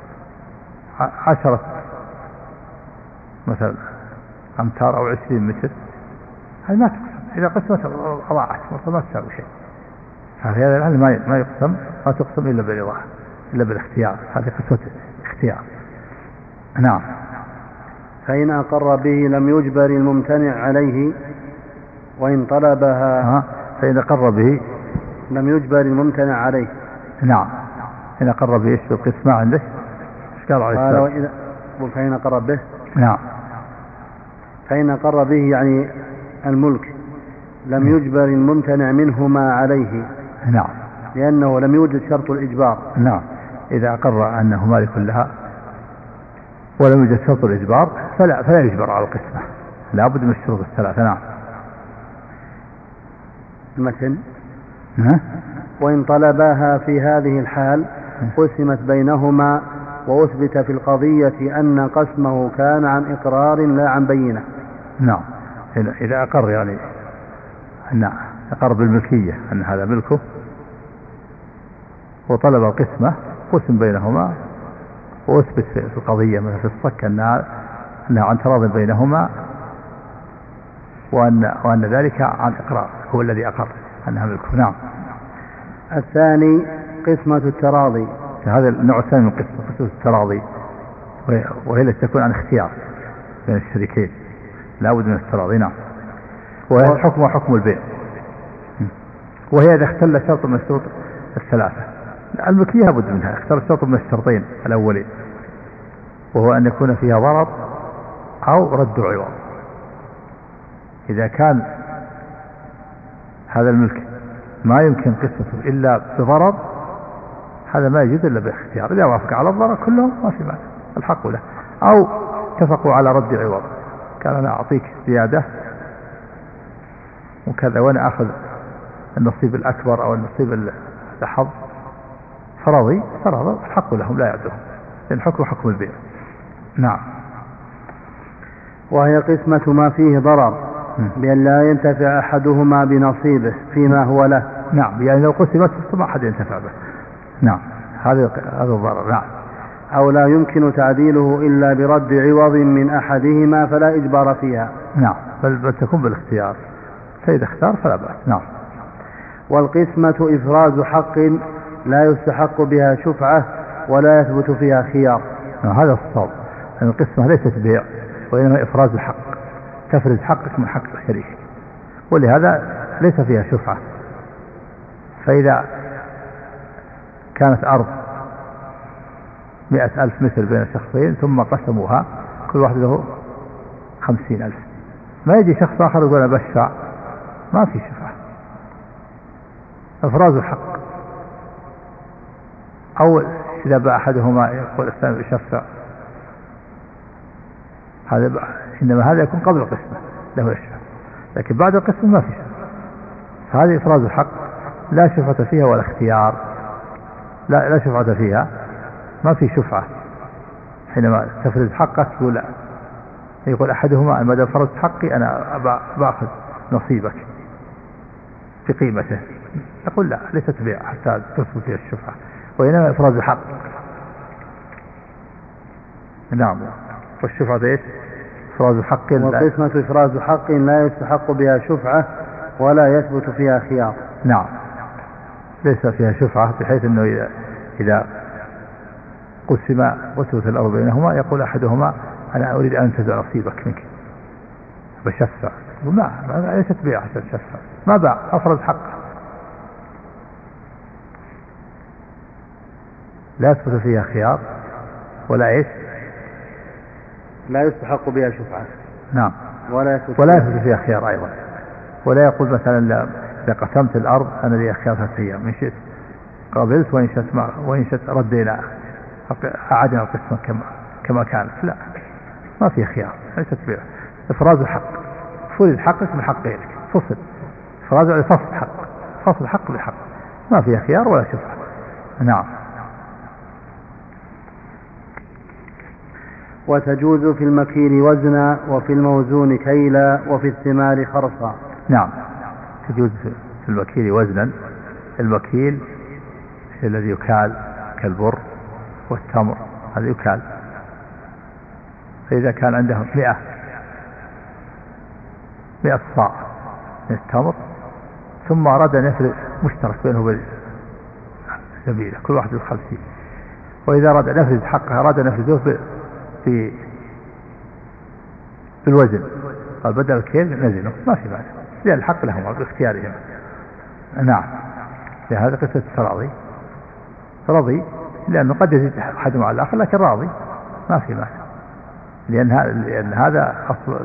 10 مثلا أمتار أو 20 متر هذه ما تقسم، إذا قسمت أضاعت ما تساوي شيء. فهذا الآن ما يقسم، ما تقسم إلا برضاه إلا بالاختيار، هذه قسمة اختيار. نعم. فإن أقر به لم يجبر الممتنع عليه وإن طلبها. فإن أقر به لم يجبر الممتنع عليه. نعم. إن أقر به إيش بالقسمة عندك؟ إيش قال عليه السلام؟ فإن أقر به. نعم. فإن أقر به يعني الملك لم يجبر الممتنع منهما عليه. نعم. لأنه لم يوجد شرط الإجبار. نعم. إذا أقر أنه مالك لها ولم يوجد شرط الإجبار فلا يجبر على القسمة، لا بد من الشروط الثلاثة. نعم. المتن. وإن طلباها في هذه الحال قسمت بينهما وأثبت في القضية أن قسمه كان عن إقرار لا عن بينة. نعم. إذا أقر يعني أن أقر بالملكية أن هذا ملكه وطلب القسمة قسم بينهما وأثبت في القضية مثل في الصك أنها عن تراض بينهما وأن ذلك عن إقرار، هو الذي أقر أنها ملكه. نعم. الثاني قسمة التراضي. هذا النوع الثاني من قسمة التراضي، وهي التي تكون عن اختيار بين الشريكين، لا بد من التراضي. نعم. وهي الحكم وحكم البيع، وهي إذا اختل شرط من الشروط الثلاثة. الملكية لا بد منها، اختار شرط من الشرطين الأولين، وهو أن يكون فيها ضرر أو رد عوض. إذا كان هذا الملك ما يمكن قسمته إلا بضرر هذا ما يجوز إلا باختيار. إذا وافق على الضرر كلهم ما في مانع، الحق له. أو اتفقوا على رد عوض، كان أنا أعطيك زيادة وكذا وأنا أخذ النصيب الأكبر أو النصيب الحظ، فرضي الحق لهم لا يعدهم، لأن الحكم حكم البيع. نعم. وهي قسمة ما فيه ضرر بأن لا ينتفع أحدهما بنصيبه فيما هو له. نعم. يعني لو قسمت ما أحد ينتفع به. نعم. هذا الضرر. نعم. أو لا يمكن تعديله إلا برد عوض من أحدهما فلا إجبار فيها. نعم. بل تكون بالاختيار، فإذا اختار فلا بأس. نعم. والقسمة إفراز حق لا يستحق بها شفعة ولا يثبت فيها خيار. هذا الصواب، أن القسمة ليست بيع وإنما إفراز الحق، تفرز حقك من حق الشريك، ولهذا ليس فيها شفعة. فإذا كانت أرض 100,000 متر بين شخصين ثم قسموها كل واحد له 50,000، ما يجي شخص آخر يقول أنا بشفع، ما في شفعة، إفراز الحق. أو إذا باع أحدهما يقول الثاني يشفع، إنما هذا يكون قبل القسمة له يشفع، لكن بعد القسمة ما في شفعة. فهذه إفراز الحق لا شفعة فيها ولا اختيار، لا شفعة فيها، ما في شفعة. حينما تفرز حقك يقول أحدهما ما دام فرزت حقي أنا بأخذ نصيبك بقيمته، يقول لا، ليست بيع حتى تثبت فيها الشفعة، وإنما إفراز الحق. نعم. والشفعة ايش؟ إفراز الحق. والقسمة إفراز حق لا يستحق بها شفعة ولا يثبت فيها خيار. نعم. ليس فيها شفعة بحيث أنه إذا قسم وثبت الأرض بينهما يقول أحدهما أنا أريد أن أنتزع نصيبك منك بشفع، وما ليست بيع حتى تشفع، ما باع، أفرز حقه، لا يثبت فيها خيار ولا إيش؟ لا يستحق بها شفعة. نعم. ولا يثبت فيها خيار أيضا. ولا يقول مثلا إذا قسمت الأرض أنا لي خيار 3 أيام من شئت قبلت وإن شئت ردينا أعدنا القسمة كما كانت. لا، ما في خيار، ليست بيع. إفراز الحق، فرز حقك بحق غيرك، فصل إفراز فصل حق، فصل حق بحق، ما فيها خيار ولا شفعة. نعم. وتجوز في المكيل وزنا وفي الموزون كيلا وفي الثمار خرصا. نعم، تجوز في المكيل وزنا. المكيل الذي يكال كالبر والتمر، هذا يكال. فإذا كان عندهم 100 صاع من التمر، ثم أراد أن يفرق مشترك بينه وبين زميله كل واحد 50، وإذا أراد أن يفرز حقه أراد أن يفرزه بالوزن، قال بدل الكيل نزله، ما في معنى، لأن الحق لهم باختيارهم. نعم، لهذا قصة التراضي، رضي لأنه قد يزيد أحدهم على الآخر لكن راضي، ما في معنى، لأن هذا أصل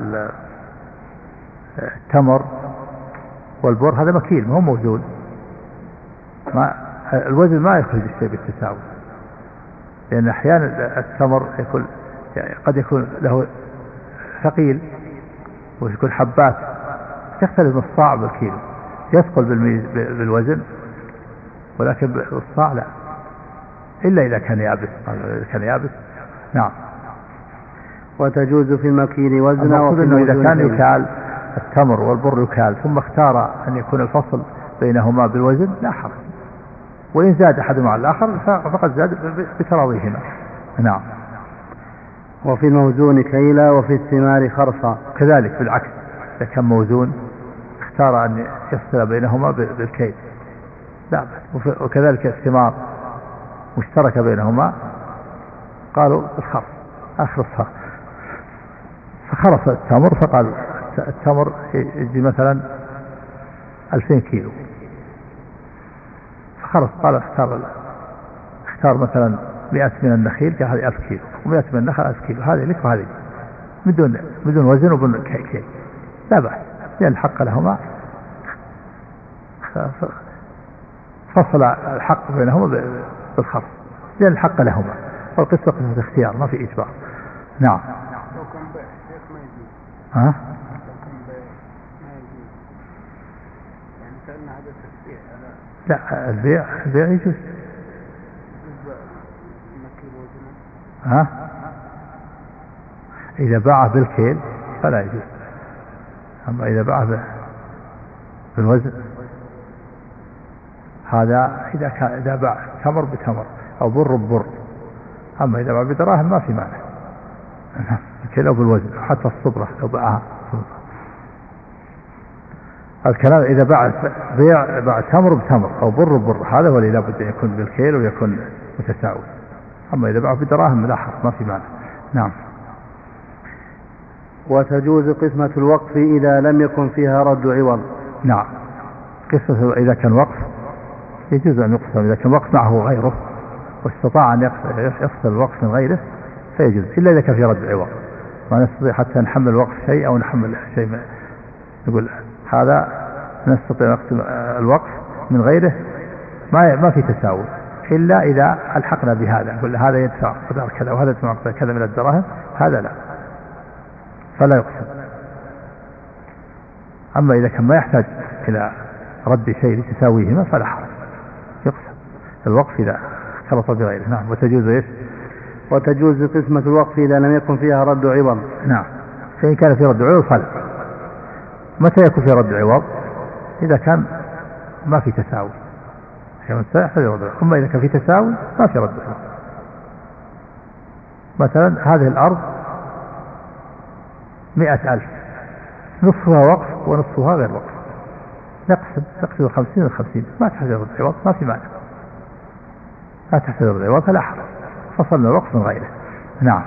التمر والبر، هذا مكيل ما هو موزون، الوزن ما يخرج الشيء بالتساوي، لأن أحيانا التمر قد يكون له ثقيل ويكون حبات تختلف من الصاع بالكيلو، يثقل بالوزن، ولكن بالصاع لا، إلا إذا كان يابس. نعم. وتجوز في المكيل وزنا وفي الموزون إذا كان يكال التمر والبر يكال ثم اختار أن يكون الفصل بينهما بالوزن لا حرج، وإن زاد أحدهما على الآخر فقد زاد بتراضيهما. نعم. وفي الموزون كيلا وفي الثمار خرصا. كذلك بالعكس، إذا كان موزون اختار أن يفصل بينهما بالكيل لا بأس. وكذلك الثمار مشتركة بينهما، قالوا الخرص آخر الصاع، فخرص التمر، فقال التمر يجي مثلا 2000 كيلو، فخرص قال اختار مثلا 100 من النخيل، قال هذه 1000 كيلو، و100 من النخل 1000 كيلو، هذه لك وهذه بدون وزن وبدون كيل، لا بأس، لأن الحق لهما، فصل الحق بينهما بالخرص لأن الحق لهما، والقصة قصة اختيار ما في إجبار. نعم. لو كان بيع الشيخ ما يجوز. ها؟ لو كان بيع ما يجوز، يعني كأن هذا تشبيه على. لا، البيع يجوز. المكيل وزنه. ها؟ إذا باعه بالكيل فلا يجوز، أما إذا باعه بالوزن هذا إذا باع تمر بتمر أو بر ببر، أما إذا باع بدراهم ما في معنى، الكيل أو بالوزن، حتى الصبرة لو باعها الكلام. إذا باع تمر بتمر أو بر ببر، هذا هو اللي لابد أن يكون بالكيل ويكون متساوي، أما إذا باع بدراهم لا حرج، ما في معنى. نعم. وتجوز قسمة الوقف إذا لم يكن فيها رد عوض. نعم، قسمة إذا كان وقف يجوز أن يقسم، إذا كان وقف معه غيره واستطاع أن يفصل الوقف من غيره فيجوز، إلا إذا كان في رد عوض، ما نستطيع حتى نحمل الوقف شيء أو نحمل شيء، نقول هذا نستطيع نقسم الوقف من غيره ما في تساوي، إلا إذا الحقنا بهذا، نقول هذا يدفع قدر كذا وهذا يدفع قدر كذا من الدراهم، هذا لا، فلا يقسم. أما إذا كان ما يحتاج إلى رد شيء لتساويهما فلا حرج، يقسم الوقف إذا اختلط بغيره. نعم. وتجوز قسمة الوقف إذا لم يكن فيها رد عوض. نعم، فإن كان في رد عوض فلا. متى يكون في رد عوض؟ إذا كان ما في تساوي، أما إذا كان في تساوي ما في رد عوض. مثلا هذه الأرض 100,000، نصفها وقف ونصفها غير وقف، نقسم 50 50، ما تحتاج رد عوض، ما في معنى، لا تحتاج رد عوض فلا حرج، فصلنا الوقف من غيره. نعم.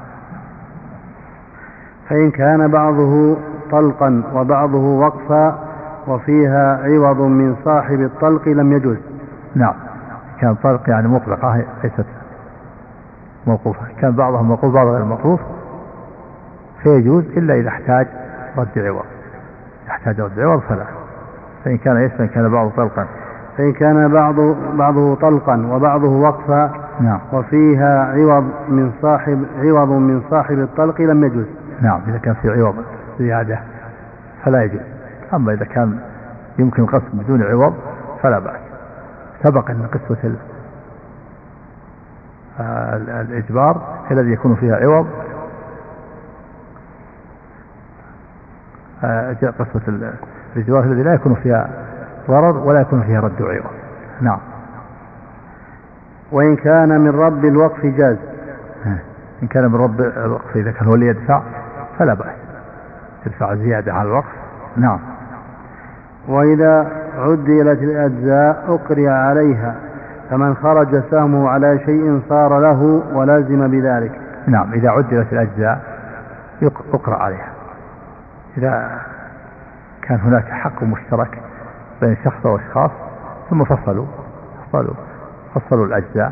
فإن كان بعضه طلقا وبعضه وقفا وفيها عوض من صاحب الطلق لم يجوز. نعم، كان طلق يعني مطلقة ليست موقوفة، كان بعضها موقوف بعضها غير موقوف فيجوز، إلا إذا احتاج رد عوض، يحتاج رد عوض فلا. فإن كان بعضه طلقا فإن كان بعضه طلقا وبعضه وقفا نعم. وفيها عوض من صاحب الطلق لم يجوز. نعم، إذا كان في عوض زيادة فلا يجوز. أما إذا كان يمكن قسم بدون عوض فلا بأس. سبق أن قسوة الإجبار الذي يكون فيها عوض، قسوة الإجبار الذي لا يكون فيها ضرر ولا يكون فيها رد عوض. نعم. وإن كان من رب الوقف جاز. إن كان من رب الوقف إذا كان هو اللي يدفع فلا بأس، يدفع زيادة على الوقف. نعم. وإذا عدلت الأجزاء أقرع عليها، فمن خرج سهمه على شيء صار له ولازم بذلك. نعم، إذا عدلت الأجزاء يقرأ عليها. إذا كان هناك حق مشترك بين شخص وأشخاص ثم فصلوا الأجزاء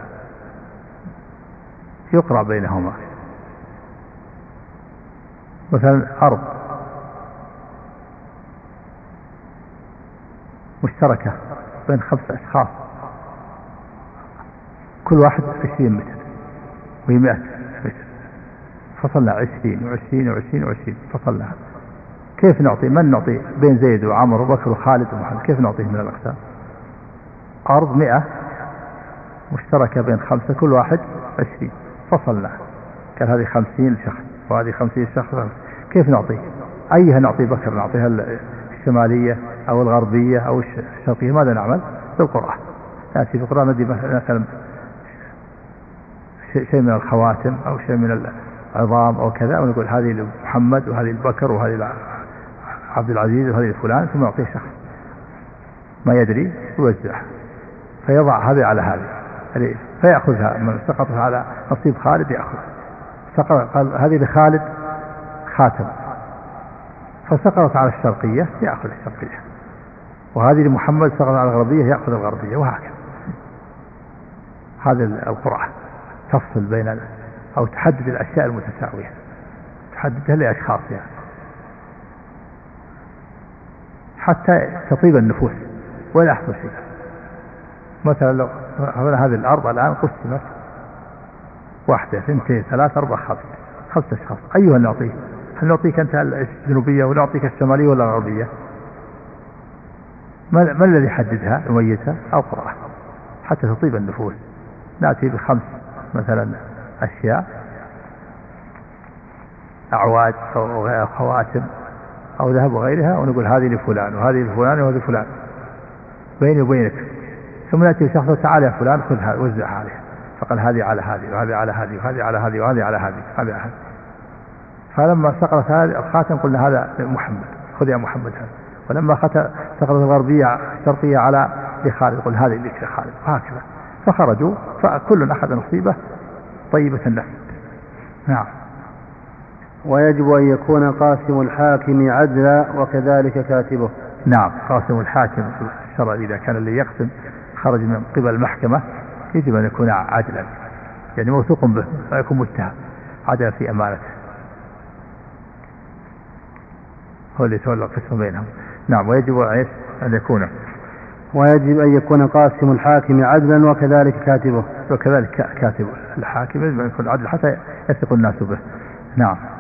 يقرأ بينهما. مثلا أرض مشتركة بين 5 أشخاص، كل واحد 20 متر وهي 100 متر، فصلنا 20 و20 و20 و20 فصلنا. كيف نعطي؟ من نعطي بين زيد وعمر وبكر وخالد ومحمد؟ كيف نعطيه من الأقسام؟ أرض 100 مشتركة بين 5، كل واحد 20 فصلنا، كان هذه 50 شخص وهذه 50 شخص. كيف نعطيه؟ أيها نعطي بكر؟ نعطيها الشمالية أو الغربية أو الشرقية؟ ماذا نعمل؟ بالقرآن نأتي في القرآن ندي مثلا شيء من الخواتم أو شيء من العظام أو كذا، ونقول هذه لمحمد وهذه لبكر وهذه عبد العزيز وهذه لفلان، ثم يعطيه شخص ما يدري يوزعها، فيضع هذه على هذه فيأخذها. من سقطت على نصيب خالد يأخذ. قال هذه لخالد خاتم، فسقطت على الشرقية يأخذ الشرقية، وهذه لمحمد سقطت على الغربية يأخذ الغربية، وهكذا. هذا القرآن تفصل بين أو تحدد الأشياء المتساوية، تحددها لأشخاص يعني حتى تطيب النفوس ولا يحصل شيء. مثلا لو هذه الأرض الآن قسمت 1 2 3 4 5 أشخاص، أيها نعطيه؟ هل نعطيك أنت الجنوبية ولا نعطيك الشمالية ولا الغربية؟ ما الذي يحددها يميزها؟ القرآن حتى تطيب النفوس. نأتي ب5 مثلا أشياء، أعواد أو خواتم أو ذهب وغيرها، ونقول هذه لفلان وهذه لفلان وهذه لفلان بيني وبينك، ثم نأتي شخص تعالى يا فلان خذها وزعها عليه، فقال هذه على هذه وهذه على هذه وهذه على هذه وهذه على هذه هذه. فلما سقطت هذه الخاتم قلنا هذا محمد، خذ يا محمد هذا. ولما سقطت الغربية الشرقية على لخالد قل هذه لك لخالد، وهكذا. فخرجوا فكل أخذ نصيبه طيبة النفس. نعم. ويجب أن يكون قاسم الحاكم عدلا وكذلك كاتبه. نعم، قاسم الحاكم في الشرع إذا كان اللي يقسم خرج من قبل المحكمة يجب أن يكون عدلا، يعني موثوق به، لا يكون متهم، عدلا في أمانته، هو اللي يتولى القسم بينهم. نعم. ويجب أن يكون قاسم الحاكم عدلا وكذلك كاتبه. وكذلك كاتب الحاكم يجب أن يكون عدل حتى يثق الناس به. نعم.